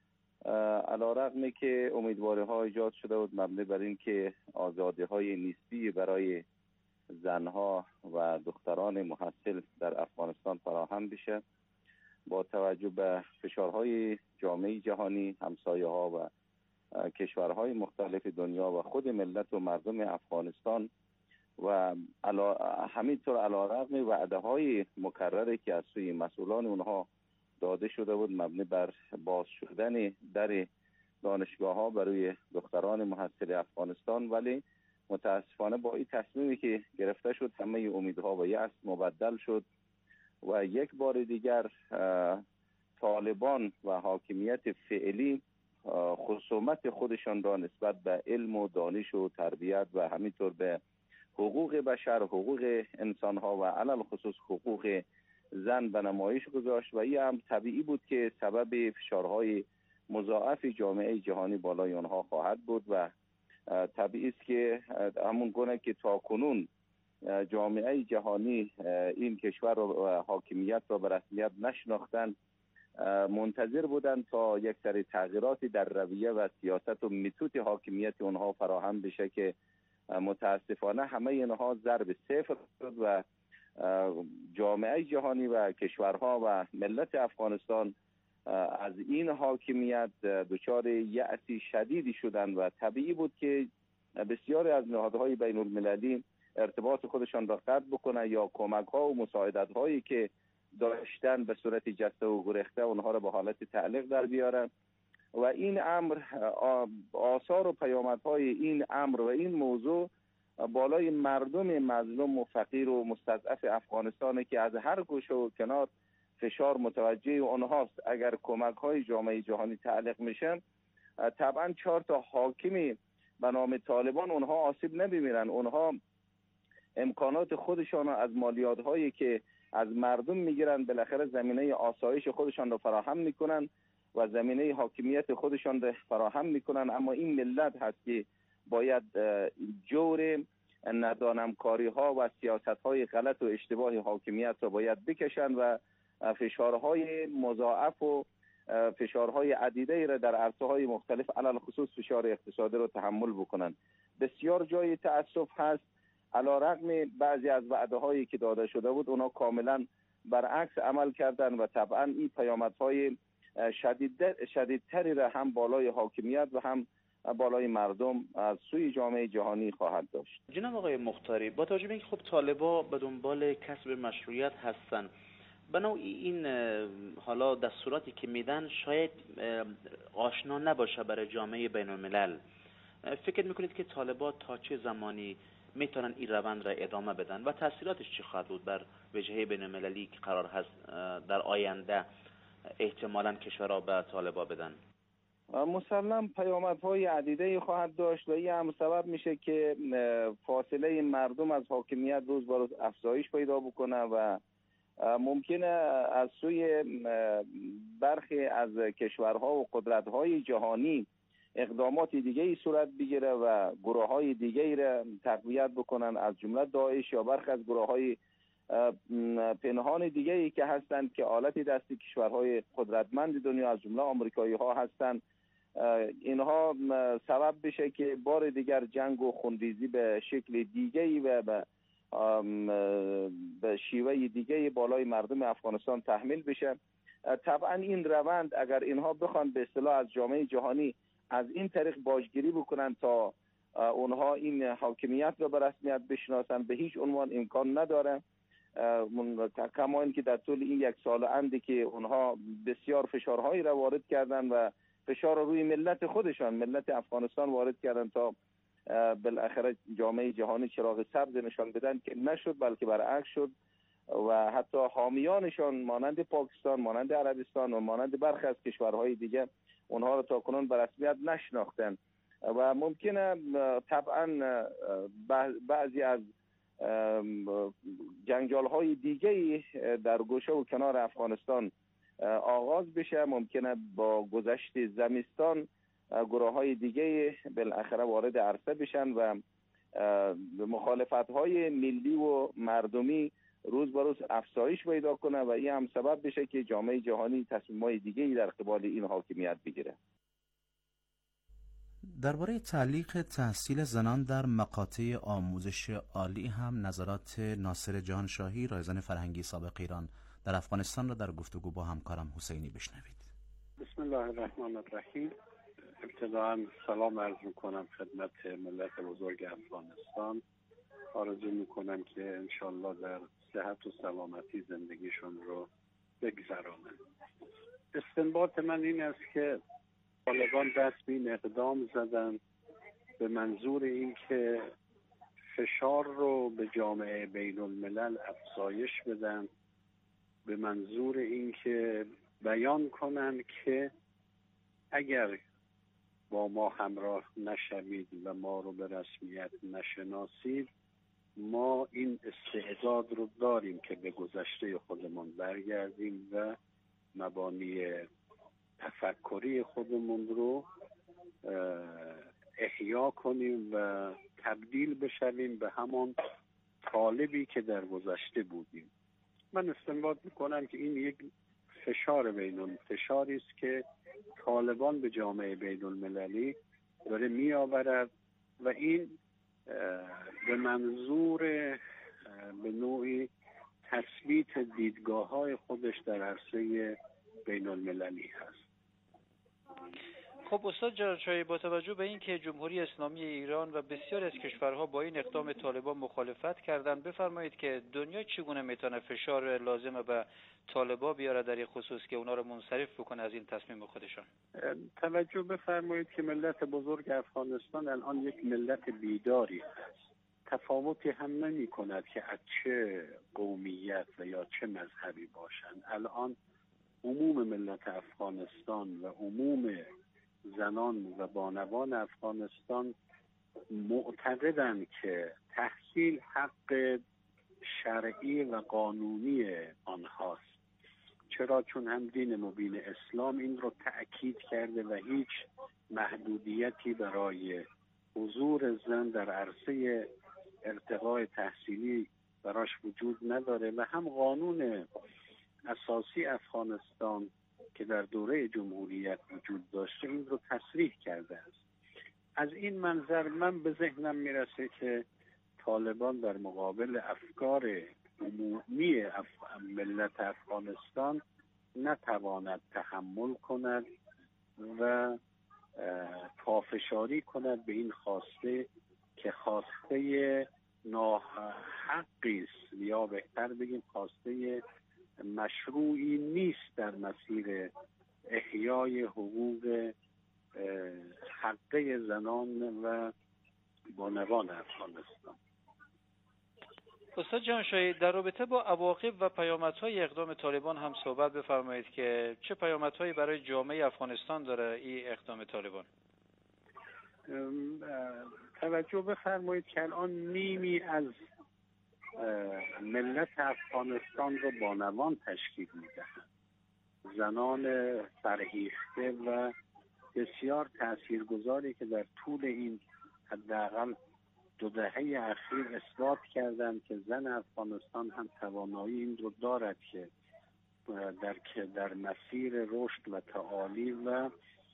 علیرغم که امیدواری ها ایجاد شده بود مبنی بر این که آزادی های نسبی برای زنها و دختران محصل در افغانستان فراهم بشه، با توجه به فشارهای جامعه جهانی، همسایه ها و کشورهای مختلف دنیا و خود ملت و مردم افغانستان و همینطور علیرغم وعده های مکرره که از سوی مسئولان اونها داده شده بود مبنی بر باز شدن در دانشگاه ها برای دختران محصل افغانستان، ولی متاسفانه با این تصمیمی که گرفته شد همه امیدها و یأس مبدل شد و یک بار دیگر طالبان و حاکمیت فعلی خصومت خودشان را نسبت به علم و دانش و تربیت و همینطور به حقوق بشر، حقوق انسان ها و علل خصوص حقوق زن به نمایش گذاشت و این هم طبیعی بود که سبب فشارهای مضاعف جامعه جهانی بالای آنها خواهد بود و طبیعی است که همون گونه که تاکنون جامعه جهانی این کشور و حاکمیت را به رسمیت نشناختند، منتظر بودند تا یک سری تغییراتی در رویه و سیاست و متد حاکمیت اونها فراهم بشه که متاسفانه همه اینها ضرب صفر شد و جامعه جهانی و کشورها و ملت افغانستان از این حاکمیت دچار یأسی شدیدی شدند و طبیعی بود که بسیاری از نهادهای بین المللی ارتباط خودشان را قطع بکنند یا کمک ها و مساعدت هایی که داشتن به صورت جسته و گریخته اونها را به حالت تعلیق در بیارن و این امر آثار و پیامدهای این امر و این موضوع بالای مردم مظلوم و فقیر و مستضعف افغانستان که از هر گوشه و کنار فشار متوجه اونهاست. اگر کمک های جامعه جهانی تعلیق میشن طبعا چهار تا حاکمی به نام طالبان اونها آسیب نمیبینن، اونها امکانات خودشان از مالیات هایی که از مردم میگیرن بالاخره زمینه آسایش خودشان را فراهم میکنن و زمینه حاکمیت خودشان را فراهم میکنن، اما این ملت هست که باید جور ندانمکاری ها و سیاست های غلط و اشتباه حاکمیت را باید بکشن و فشارهای مضاعف و فشارهای عدیده را در عرصه های مختلف علل خصوص فشار اقتصادی را تحمل بکنن. بسیار جای تأسف هست علیرغم بعضی از وعده هایی که داده شده بود اونا کاملا برعکس عمل کردن و طبعا این پیامدهای شدید شدیدتری را هم بالای حاکمیت و هم بالای مردم از سوی جامعه جهانی خواهد داشت. جناب آقای مختاری، با توجه به اینکه خب طالبا به دنبال کسب مشروعیت هستن، به نوعی این حالا دستوراتی که میدن شاید آشنا نباشه برای جامعه بین الملل، فکر میکنید که طالبا تا چه زمانی میتونن این روند را ادامه بدن و تاثیراتش چی خواهد بود بر وجهه بین المللی که قرار هست در آینده احتمالاً کشورها به طالبا بدن؟ مسلم پیامدهای عدیده خواهد داشت و این هم سبب میشه که فاصله مردم از حاکمیت روز به روز افزایش پیدا بکنه و ممکنه از سوی برخی از کشورها و قدرت‌های جهانی اقدامات دیگری صورت بگیره و گروه‌های دیگری را تقویت بکنن، از جمله داعش یا برخی از گروه‌های پنهان دیگری که هستند که آلت دست کشورهای قدرتمند دنیا از جمله آمریکایی‌ها هستند، اینها سبب بشه که بار دیگر جنگ و خونریزی به شکل دیگری و به به شیوه دیگه بالای مردم افغانستان تحمیل بشه. طبعا این روند اگر اینها بخوان به اصطلاح از جامعه جهانی از این طریق باجگیری بکنن تا اونها این حاکمیت را به رسمیت بشناسن، به هیچ عنوان امکان نداره کما اینکه در طول این یک سال اندی که اونها بسیار فشارهایی را وارد کردن و فشار را روی ملت خودشان، ملت افغانستان وارد کردن تا بالاخره جامعه جهانی چراغ سبز نشان بدن، که نشد، بلکه برعکس شد و حتی حامیانشان مانند پاکستان، مانند عربستان و مانند برخی از کشورهای دیگه اونها را تا کنون به رسمیت نشناختن و ممکنه طبعا بعضی از جنجال‌های دیگه در گوشه و کنار افغانستان آغاز بشه. ممکنه با گذشت زمستان گروه‌های دیگه بالاخره وارد عرصه بشن و مخالفت‌های ملی و مردمی روز به روز افزایش پیدا کنه و این هم سبب بشه که جامعه جهانی تصمیم‌های دیگه‌ای در قبال این حاکمیت بگیره. درباره تعلیق تحصیل زنان در مقاطع آموزش عالی هم نظرات ناصر جهانشاهی، رایزن فرهنگی سابق ایران در افغانستان را در گفتگو با همکارم حسینی بشنوید. بسم الله الرحمن الرحیم. ابتداً سلام عرض میکنم خدمت ملت بزرگ افغانستان. آرزو میکنم که انشالله در صحت و سلامتی زندگیشون رو بگذرانن. استنباط من این است که طالبان دست به این اقدام زدن به منظور این که فشار رو به جامعه بین الملل افزایش بدن، به منظور این که بیان کنن که اگر با ما همراه نشوید و ما رو به رسمیت نشناسید، ما این استعداد رو داریم که به گذشته خودمون برگردیم و مبانی تفکری خودمون رو احیا کنیم و تبدیل بشویم به همان طالبی که در گذشته بودیم. من استنباط میکنم که این یک فشار بین فشاری است که طالبان به جامعه بین المللی داره می آورد و این به منظور به نوعی تثبیت دیدگاه های خودش در عرصه بین المللی هست. خب استاد جهانشاهی، با توجه به اینکه جمهوری اسلامی ایران و بسیاری از کشورها با این اقدام طالبان مخالفت کردند، بفرمایید که دنیا چگونه میتونه فشار لازم به طالبان بیاره در این خصوص که اونا رو منصرف بکنه از این تصمیم خودشان؟ توجه بفرمایید که ملت بزرگ افغانستان الان یک ملت بیداری هست. تفاوتی هم نمی کند که از چه قومیت و یا چه مذهبی باشند. الان عموم ملت افغانستان و عموم زنان و بانوان افغانستان معتقدند که تحصیل حق شرعی و قانونی آنهاست. چرا؟ چون هم دین مبین اسلام این رو تأکید کرده و هیچ محدودیتی برای حضور زن در عرصه ارتقای تحصیلی براش وجود نداره و هم قانون اساسی افغانستان که در دوره جمهوریت وجود داشته این رو تصریح کرده است. از این منظر من به ذهنم میرسه که طالبان در مقابل افکار عمومی اف... ملت افغانستان نتواند تحمل کند و پافشاری کند به این خواسته که خواسته ناحقی است، یا بهتر بگیم خواسته مشروعی نیست در مسیر احیای حقوق حقه زنان و بانوان افغانستان. استاد جهانشاهی، در رابطه با عواقب و پیامدهای اقدام طالبان هم صحبت بفرمایید که چه پیامدهایی برای جامعه افغانستان داره این اقدام طالبان؟ توجه بفرمایید که الان نیمی از ملت افغانستان رو بانوان تشکیل میدهند، زنان فرهیخته و بسیار تاثیرگذاری که در طول این حداقل دو دهه اخیر اثبات کردند که زن افغانستان هم توانایی این رو دارد که در که در مسیر رشد و تعالی و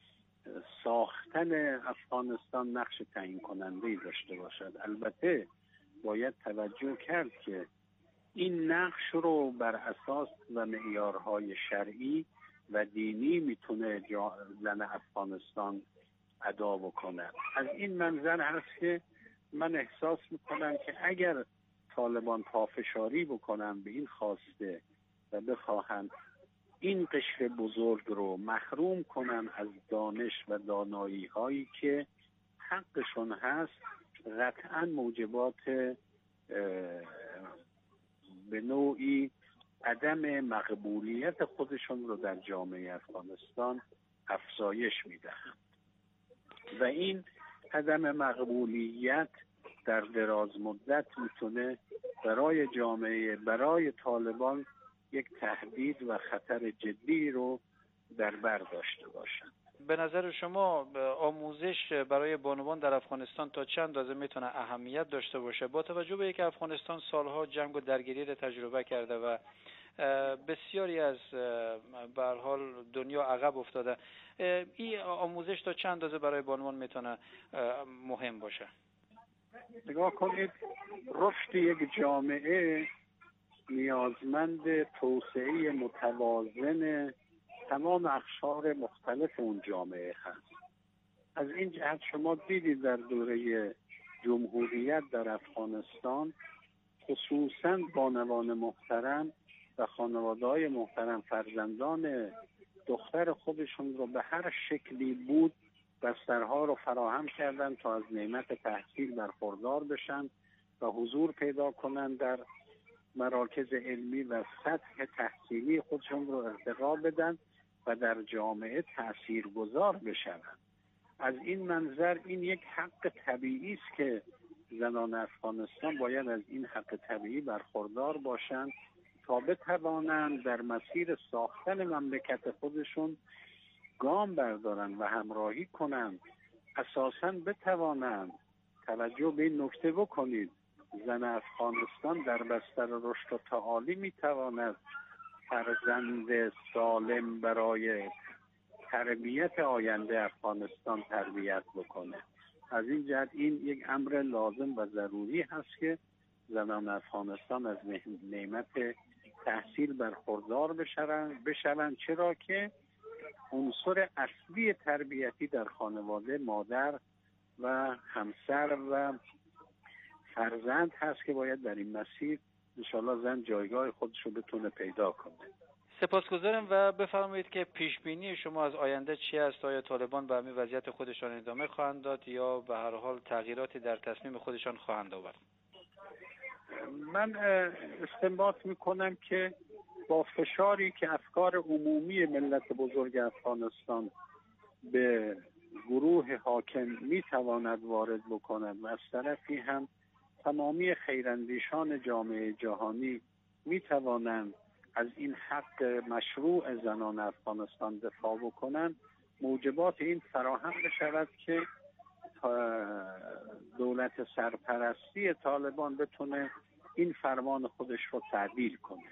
ساختن افغانستان نقش تعیین کننده‌ای داشته باشد. البته باید توجه کرد که این نقش رو بر اساس و معیارهای شرعی و دینی میتونه زن افغانستان ادا بکنه. از این منظر هست که من احساس میکنم که اگر طالبان پافشاری بکنن به این خواسته و بخواهند این قشر بزرگ رو محروم کنن از دانش و دانایی هایی که حقشون هست، قطعا موجبات به نوعی عدم مقبولیت خودشون رو در جامعه افغانستان افزایش میدهند و این عدم مقبولیت در دراز مدت میتونه برای جامعه، برای طالبان یک تهدید و خطر جدی رو در بر داشته باشند. به نظر شما آموزش برای بانوان در افغانستان تا چند اندازه میتونه اهمیت داشته باشه، با توجه به اینکه افغانستان سالها جنگ و درگیری را تجربه کرده و بسیاری از به هر حال دنیا عقب افتاده؟ این آموزش تا چند اندازه برای بانوان میتونه مهم باشه؟ نگاه کنید، رشد یک جامعه نیازمند توسعه متوازن تمام اقشار مختلف اون جامعه هست. از این جهت شما دیدید در دوره جمهوریت در افغانستان خصوصاً بانوان محترم و خانواده‌های محترم فرزندان دختر خودشون رو به هر شکلی بود بسترها رو فراهم کردن تا از نعمت تحصیل برخوردار بشن و حضور پیدا کنن در مراکز علمی و سطح تحصیلی خودشون رو ارتقا بدن و در جامعه تاثیرگذار بشن. از این منظر این یک حق طبیعی است که زنان افغانستان باید از این حق طبیعی برخوردار باشند تا بتوانند در مسیر ساختن مملکت خودشون گام بردارن و همراهی کنند. اساساً بتوانند، توجه به این نکته بکنید، زن افغانستان در بستر رشد و تعالی میتواند فرزند سالم برای تربیت آینده افغانستان تربیت بکنه. از این جهت این یک امر لازم و ضروری هست که زنان افغانستان از نعمت تحصیل برخوردار بشوند بشوند چرا که عنصر اصلی تربیتی در خانواده مادر و همسر و فرزند هست که باید در این مسیر انشاءالله زن جایگاه خودش رو بتونه پیدا کنه. سپاسگزارم و بفرمایید که پیش بینی شما از آینده چی است؟ آیا طالبان به همین وضعیت خودشان ادامه خواهند داد یا به هر حال تغییراتی در تصمیم خودشان خواهند آورد؟ من استنباط میکنم که با فشاری که افکار عمومی ملت بزرگ افغانستان به گروه حاکم میتواند وارد بکند و از طرفی هم تمامی خیراندیشان جامعه جهانی میتوانند از این حق مشروع زنان افغانستان دفاع بکنند، موجبات این فراهم بشود که دولت سرپرستی طالبان بتونه این فرمان خودش رو تعدیل کنه.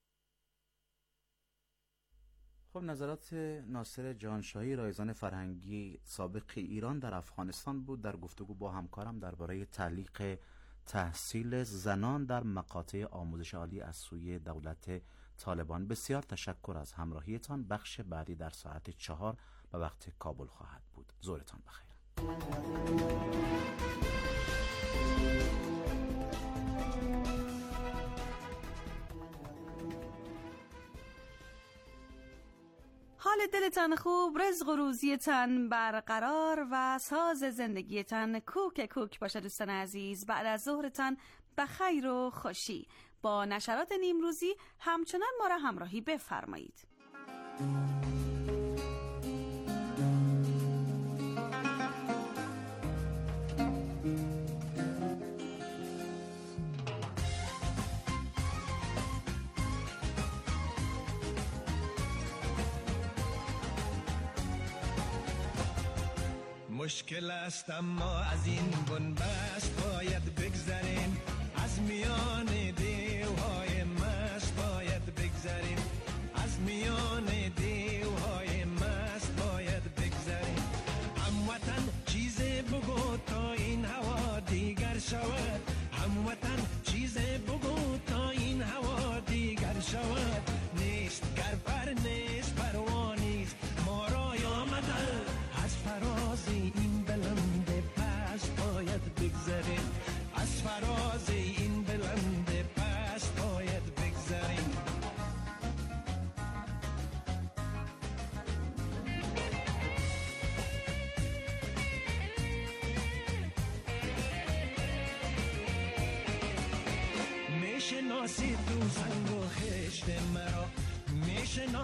خب نظرات ناصر جهانشاهی، رایزان فرهنگی سابق ایران در افغانستان بود در گفتگو با همکارم درباره تعلیق تحصیل زنان در مقاطع آموزش عالی از سوی دولت طالبان. بسیار تشکر از همراهیتان. بخش بعدی در ساعت چهار به وقت کابل خواهد بود. ظهرتان بخیر. حال دلتان خوب، رزق و روزیتان برقرار و ساز زندگیتان کوک کوک باشه. دوستان عزیز، بعد از ظهرتان بخیر و خوشی. با نشرات نیمروزی همچنان ما را همراهی بفرمایید. مشکل است اما از این بنبست باید بگذریم، از میان دیوهای مست باید بگذریم، از میان دیوهای مست باید بگذریم. هموطن چیز بگو تا این هوا دیگر شود، هموطن چیز بگو تا این هوا دیگر شود. نیست گر پر نیست پروانیست ما را آمده، از فراز این بلند پست باید بگذریم، از فراز این بلند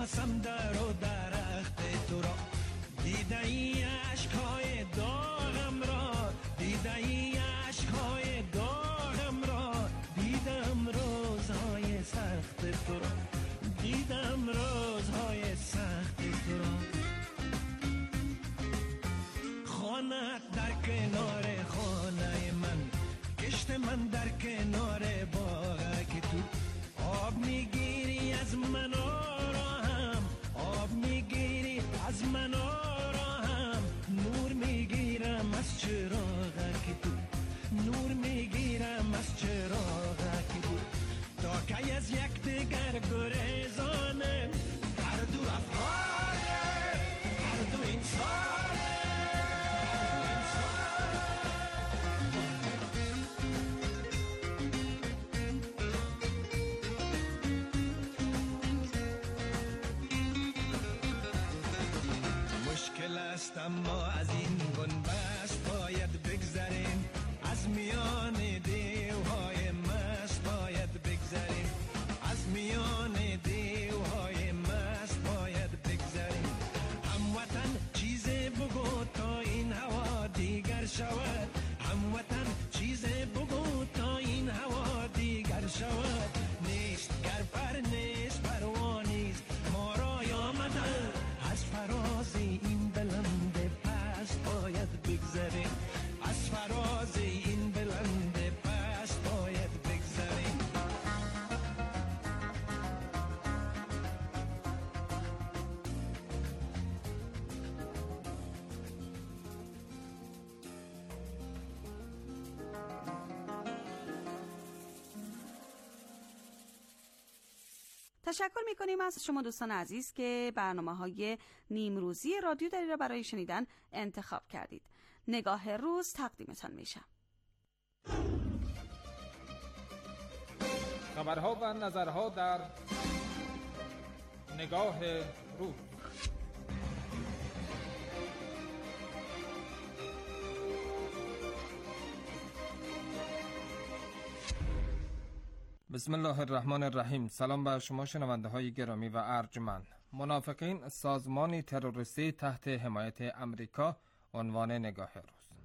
میشناسم در و درخت تو را. دیده ای عشقهای داغم را، دیده ای عشقهای داغم را، دیدم روزهای سخت تو را، دیدم روزهای سخت تو را. خانه در کنار خانه من، کشت من در کنار باغ که تو آب میگیری از من آرام، آب میگیری از من آرام، نور میگیرم از چراغ که تو، نور میگیرم از چراغ که تو. تا که از یک دیگر گریزانه، هر دو افغانه، هر دو انسانه. مشکل است اما از این بنبست باید بگذریم، از میان دیوهای مست باید بگذریم، از میان دیوهای مست باید بگذریم. هموطن چیزی بگو تا این هوا دیگر شود، هموطن چیزی بگو تا این هوا دیگر شود. نیست گر پر نیست پروانیست، ما را آمدن از فراز این بلند پست باید بگذریم، از فراز این بلند پست باید بگذریم. تشکر میکنیم از شما دوستان عزیز که برنامه‌های نیمروزی رادیو دری را برای شنیدن انتخاب کردید. نگاه روز تقدیمتان میشم. خبرها و نظرها در نگاه روز. بسم الله الرحمن الرحیم. سلام بر شما شنونده های گرامی و ارجمند. منافقین سازمانی تروریستی تحت حمایت امریکا، عنوان نگاه روز.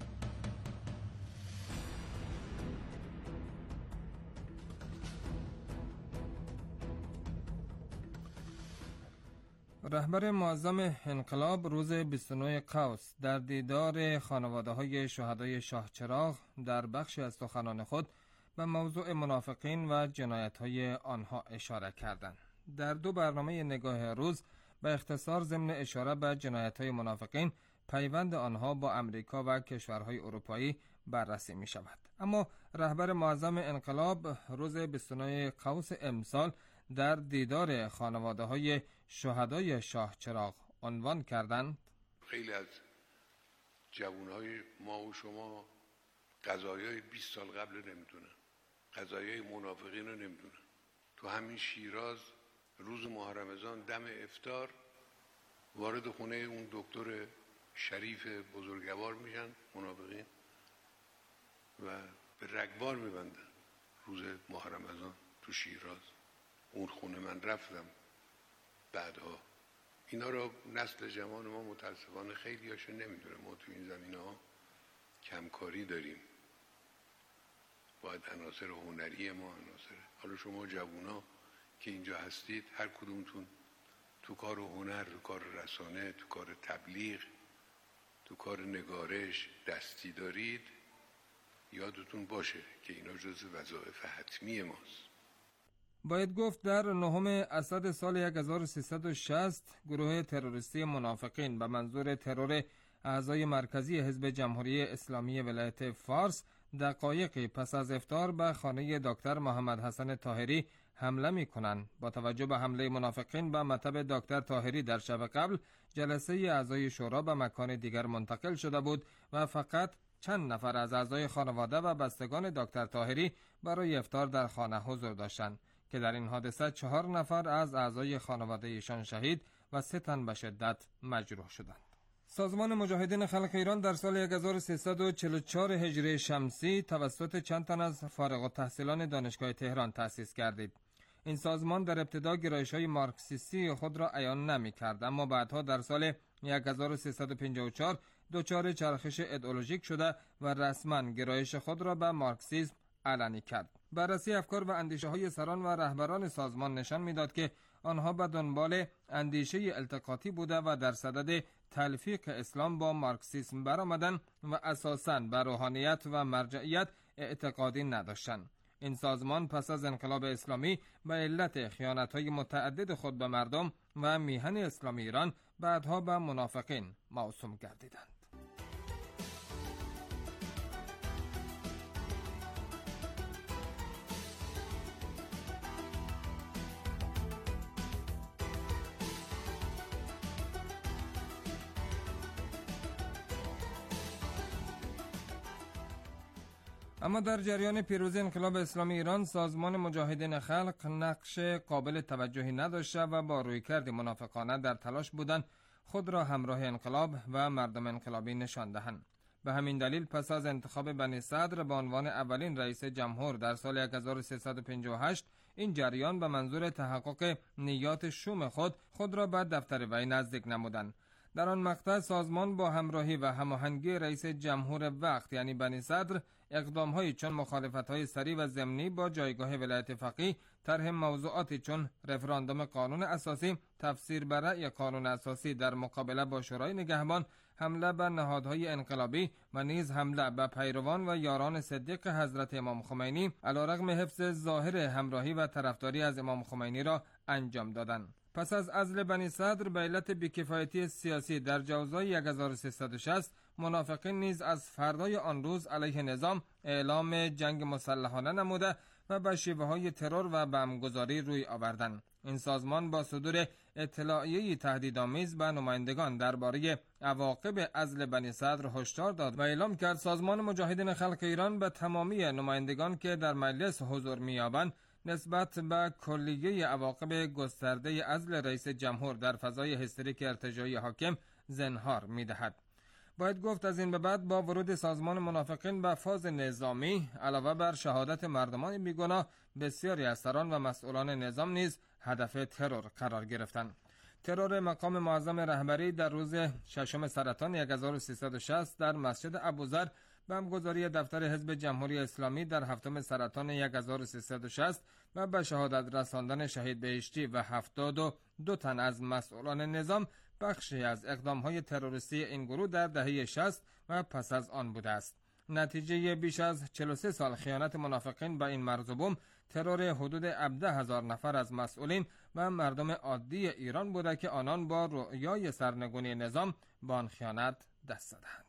رهبر معظم انقلاب روز بیست و نه قوس در دیدار خانواده های شهدای شاه چراغ در بخشی از سخنان خود به موضوع منافقین و جنایت‌های آنها اشاره کردند. در دو برنامه نگاه روز به اختصار ضمن اشاره به جنایت‌های منافقین، پیوند آنها با امریکا و کشورهای اروپایی بررسی می شود. اما رهبر معظم انقلاب روز بیست و نه قوس امسال در دیدار خانواده های شهدای شاه چراغ عنوان کردند: خیلی از جوانهای ما و شما قضایای بیست سال قبل نمیدونن، قضایای منافقین رو نمیدونن. تو همین شیراز روز ماه رمضان دم افطار وارد خونه اون دکتر شریف بزرگوار میشن منافقین و به رگبار میبندن. روز ماه رمضان تو شیراز اون خونه من رفتم بعدها. اینا رو نسل جوان ما متاسفانه خیلی هاشو نمیدونه. ما تو این زمینه ها کمکاری داریم. باید عناصر هنری ما عناصر حالا شما جوونا که اینجا هستید، هر کدومتون تو کار هنر، تو کار رسانه، تو کار تبلیغ، تو کار نگارش دستی دارید، یادتون باشه که اینا جزو وظایف حتمی ماست. باید گفت در نهم اسد سال هزار و سیصد و شصت گروه تروریستی منافقین به منظور ترور اعضای مرکزی حزب جمهوری اسلامی ولایت فارس دقایقی پس از افطار به خانه دکتر محمد حسن طاهری حمله می کنند. با توجه به حمله منافقین به مطب دکتر طاهری در شب قبل، جلسه اعضای شورا به مکان دیگر منتقل شده بود و فقط چند نفر از اعضای خانواده و بستگان دکتر طاهری برای افطار در خانه حضور داشتند که در این حادثه چهار نفر از اعضای خانواده ایشان شهید و سه تن به شدت مجروح شدند. سازمان مجاهدین خلق ایران در سال هزار و سیصد و چهل و چهار هجری شمسی توسط چند تن از فارغ التحصیلان دانشگاه تهران تأسیس گردید. این سازمان در ابتدا گرایش‌های مارکسیستی خود را عیان نمی‌کرد، اما بعدها در سال هزار و سیصد و پنجاه و چهار دچار چرخش ایدئولوژیک شده و رسما گرایش خود را به مارکسیسم علنی کرد. بررسی افکار و اندیشه‌های سران و رهبران سازمان نشان می‌داد که آنها به دنبال اندیشه التقاطی بوده و در صدد تلفیق اسلام با مارکسیسم برآمدند و اساساً به روحانیت و مرجعیت اعتقادی نداشتند. این سازمان پس از انقلاب اسلامی به علت خیانت‌های متعدد خود به مردم و میهن اسلامی ایران بعدها به منافقین موسوم گردیدند. اما در جریان پیروزی انقلاب اسلامی ایران سازمان مجاهدین خلق نقش قابل توجهی نداشته و با رویکرد منافقانه در تلاش بودند خود را همراه انقلاب و مردم انقلابی نشان دهند. به همین دلیل پس از انتخاب بنی صدر به عنوان اولین رئیس جمهور در سال هزار و سیصد و پنجاه و هشت این جریان به منظور تحقق نیات شوم خود خود را به دفتر وی نزدیک نمودند. در آن مقطع سازمان با همراهی و هماهنگی رئیس جمهور وقت یعنی بنی صدر اقدام‌هایی چون مخالفت‌های سریع و ضمنی با جایگاه ولایت فقیه، طرح موضوعاتی چون رفراندوم قانون اساسی، تفسیر بر رأی قانون اساسی در مقابله با شورای نگهبان، حمله به نهادهای انقلابی و نیز حمله به پیروان و یاران صدیق حضرت امام خمینی علیرغم حفظ ظاهر همراهی و طرفداری از امام خمینی را انجام دادند. پس از عزل بنی صدر به علت بی‌کفایتی سیاسی در جوزای هزار و سیصد و شصت منافقین نیز از فردای آن روز علیه نظام اعلام جنگ مسلحانه نموده و به شیوه‌های ترور و بمبگذاری روی آوردند. این سازمان با صدور اطلاعیه‌ای تهدیدآمیز به نمایندگان درباره عواقب عزل بنی صدر هشدار داد و اعلام کرد سازمان مجاهدین خلق ایران به تمامی نمایندگان که در مجلس حضور می‌یابند نسبت به کلیه عواقب گسترده عزل رئیس جمهور در فضای هستریک ارتجاعی حاکم زنهار می‌دهد. باید گفت از این به بعد با ورود سازمان منافقین به فاز نظامی علاوه بر شهادت مردمان بیگناه بسیاری از سران و مسئولان نظام نیز هدف ترور قرار گرفتند. ترور مقام معظم رهبری در روز ششم سرطان هزار و سیصد و شصت در مسجد ابوذر، بمبگذاری دفتر حزب جمهوری اسلامی در هفتم سرطان هزار و سیصد و شصت و به شهادت رساندن شهید بهشتی و هفتاد و دو تن از مسئولان نظام بخشی از اقدام‌های تروریستی این گروه در دهه شصت و پس از آن بوده است. نتیجه بیش از چهل و سه سال خیانت منافقین به این مرز و بوم ترور حدود هفده هزار نفر از مسئولین و مردم عادی ایران بوده که آنان با رؤیای سرنگونی نظام به آن خیانت دست زدند.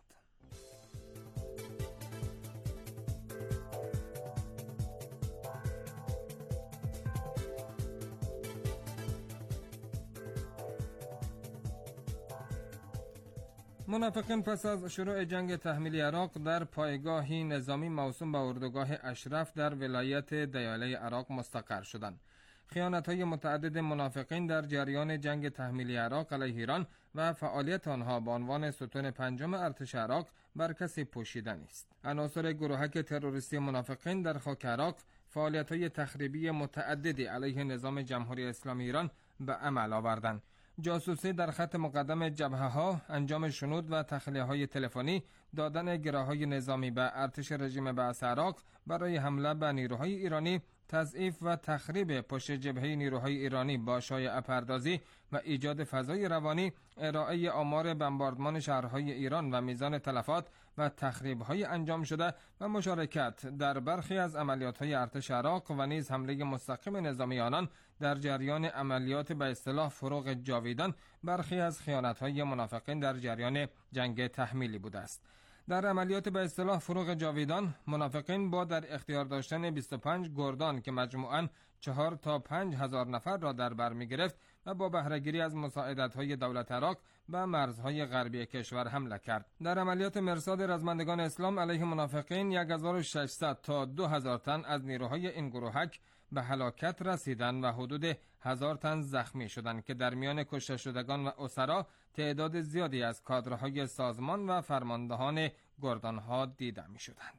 منافقین پس از شروع جنگ تحمیلی عراق در پایگاهی نظامی موسوم به اردوگاه اشرف در ولایت دیاله عراق مستقر شدند. خیانت‌های متعدد منافقین در جریان جنگ تحمیلی عراق علیه ایران و فعالیت آنها به عنوان ستون پنجم ارتش عراق بر کسی پوشیده نیست. عناصر گروهک تروریستی منافقین در خاک عراق فعالیت‌های تخریبی متعددی علیه نظام جمهوری اسلامی ایران به عمل آوردند. جاسوسی در خط مقدم جبهه‌ها، انجام شنود و تخلیه‌های تلفنی، دادن گراهای نظامی به ارتش رژیم بعث عراق برای حمله به نیروهای ایرانی، تضعیف و تخریب پشت جبهه نیروهای ایرانی با شایعه پردازی و ایجاد فضای روانی، ارائه آمار بمباردمان شهرهای ایران و میزان تلفات و تخریب‌های انجام شده و مشارکت در برخی از عملیات‌های ارتش عراق و نیز حمله مستقیم نظامی آنان در جریان عملیات به اصطلاح فروغ جاویدان برخی از خیانت‌های منافقین در جریان جنگ تحمیلی بوده است. در عملیات به اصطلاح فروغ جاویدان منافقین با در اختیار داشتن بیست و پنج گردان که مجموعاً چهار تا پنج هزار نفر را در بر می گرفت و با بهره‌گیری از مساعدت‌های دولت عراق به مرزهای غربی کشور حمله کرد. در عملیات مرصاد رزمندگان اسلام علیه منافقین هزار و ششصد تا دو هزار تن از نیروهای این گروهک به هلاکت رسیدند و حدود هزار تن زخمی شدند که در میان کشته شدگان و اسرا تعداد زیادی از کادرهای سازمان و فرماندهان گردانها دیده می شدند.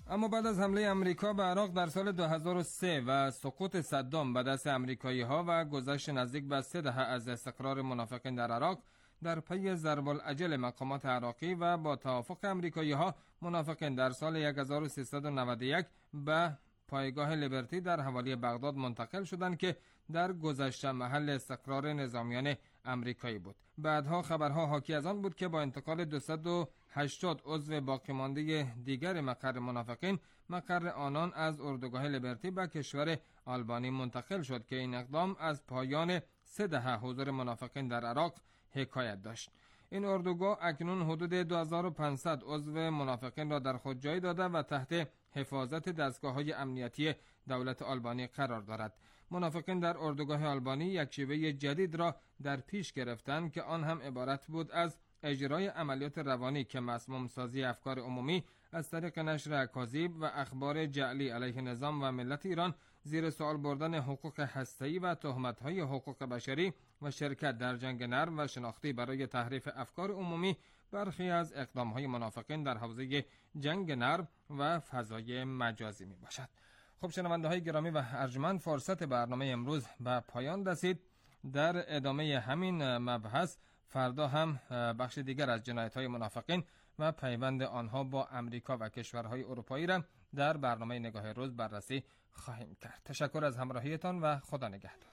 اما بعد از حمله امریکا به عراق در سال دو هزار و سه و سقوط صدام به دست امریکایی‌ها و گذشت نزدیک به سه دهه از استقرار منافقین در عراق، در پی ضرب العجل مقامات عراقی و با توافق امریکایی‌ها، منافقین در سال هزار و سیصد و نود و یک به پایگاه لیبرتی در حوالی بغداد منتقل شدند که در گذشته محل استقرار نظامیان امریکایی بود. بعدها خبرها حاکی از آن بود که با انتقال دویست و هشتاد عضو باقی مانده دیگر مقر منافقین، مقر آنان از اردوگاه لیبرتی به کشور آلبانی منتقل شد که این اقدام از پایان سه دهه حضور منافقین در عراق حکایت داشت. این اردوگاه اکنون حدود دو هزار و پانصد عضو منافقین را در خود جای داده و تحت حفاظت دستگاه‌های امنیتی دولت آلبانی قرار دارد. منافقین در اردوگاه آلبانی یک شیوه جدید را در پیش گرفتند که آن هم عبارت بود از اجرای عملیات روانی که مسموم سازی افکار عمومی از طریق نشر اکاذیب و اخبار جعلی علیه نظام و ملت ایران، زیر سوال بردن حقوق هسته‌ای و تهمت‌های حقوق بشری و شرکت در جنگ نرم و شناختی برای تحریف افکار عمومی، برخی از اقدام‌های منافقین در حوزه جنگ نرم و فضای مجازی میباشد. خب شنونده‌های گرامی و ارجمند، فرصت برنامه امروز به پایان رسید. در ادامه همین مبحث فردا هم بخش دیگر از جنایت‌های منافقین و پیوند آنها با امریکا و کشورهای اروپایی را در برنامه نگاه روز بررسی خواهیم کرد. تشکر از همراهیتان و خدا نگهدار.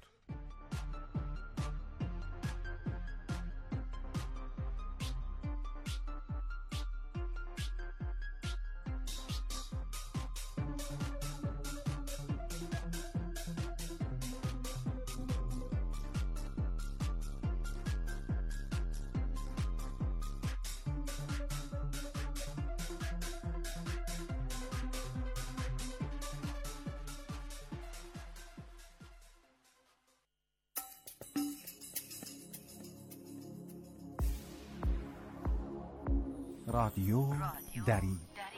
رادیو دری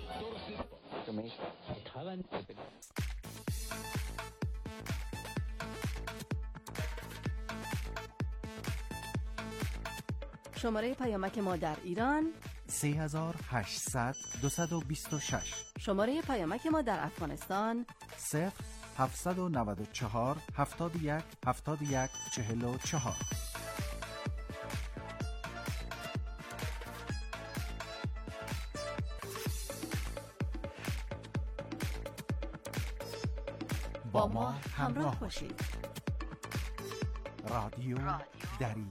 شماره پیامک ما در ایران سه هزار و هشتصد دویست و بیست و شش. شماره پیامک ما در افغانستان صفر هفتصد و نود و چهار هفتاد و یک هفتاد و یک چهل و چهار. با ما همراه باشید. رادیو دری.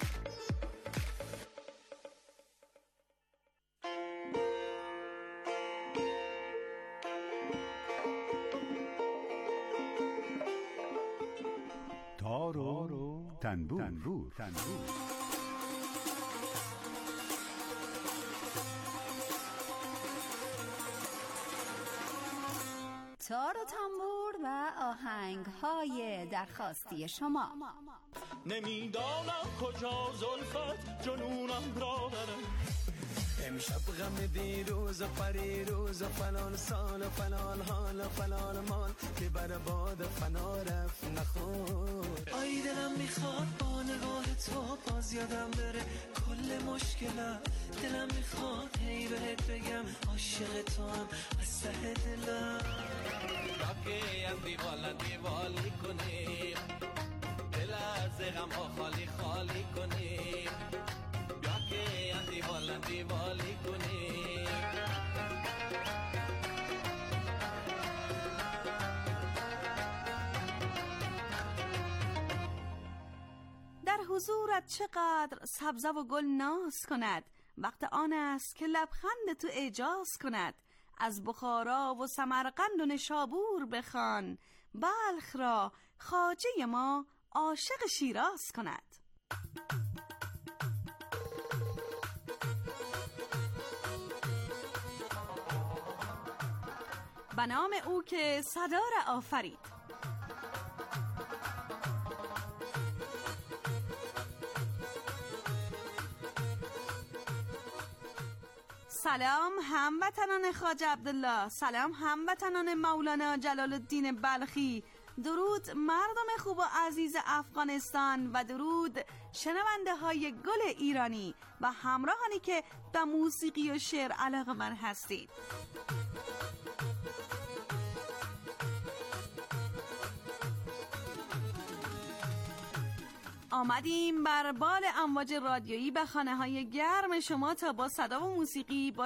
تار و تنبور, تنبور. تنبور. تار و تنبور و آهنگ‌های درخواستی شما. نمیدانم کجا زلفت جنونم را برم، امشب غم دیروز و پریروز و فلان سال و فلان حال و فلان مال که بر باد فنا رفت نخور. آی دلم میخواد با نگاه تو باز یادم بره کل مشکلم، دلم میخواد هی بهت بگم عاشق تو هم از ته دلم. راکی از دیوال دیوالی کنیم، دل از غم ها خالی خالی کنیم، بیا که از دیوال دیوالی کنیم. در حضورت چقدر سبزه و گل ناز کند، وقت آن است که لبخند تو اعجاز کند. از بخارا و سمرقند و نشابور بخوان، بلخ را خواجه ما عاشق شیراز کند. به نام او که صدا را آفرید. سلام هموطنان خواجه عبدالله، سلام هموطنان مولانا جلال الدین بلخی، درود مردم خوب و عزیز افغانستان و درود شنونده های گل ایرانی و همراهانی که به موسیقی و شعر علاقه من هستید. آمدیم بر بال امواج رادیویی به خانه های گرم شما تا با صدا و موسیقی با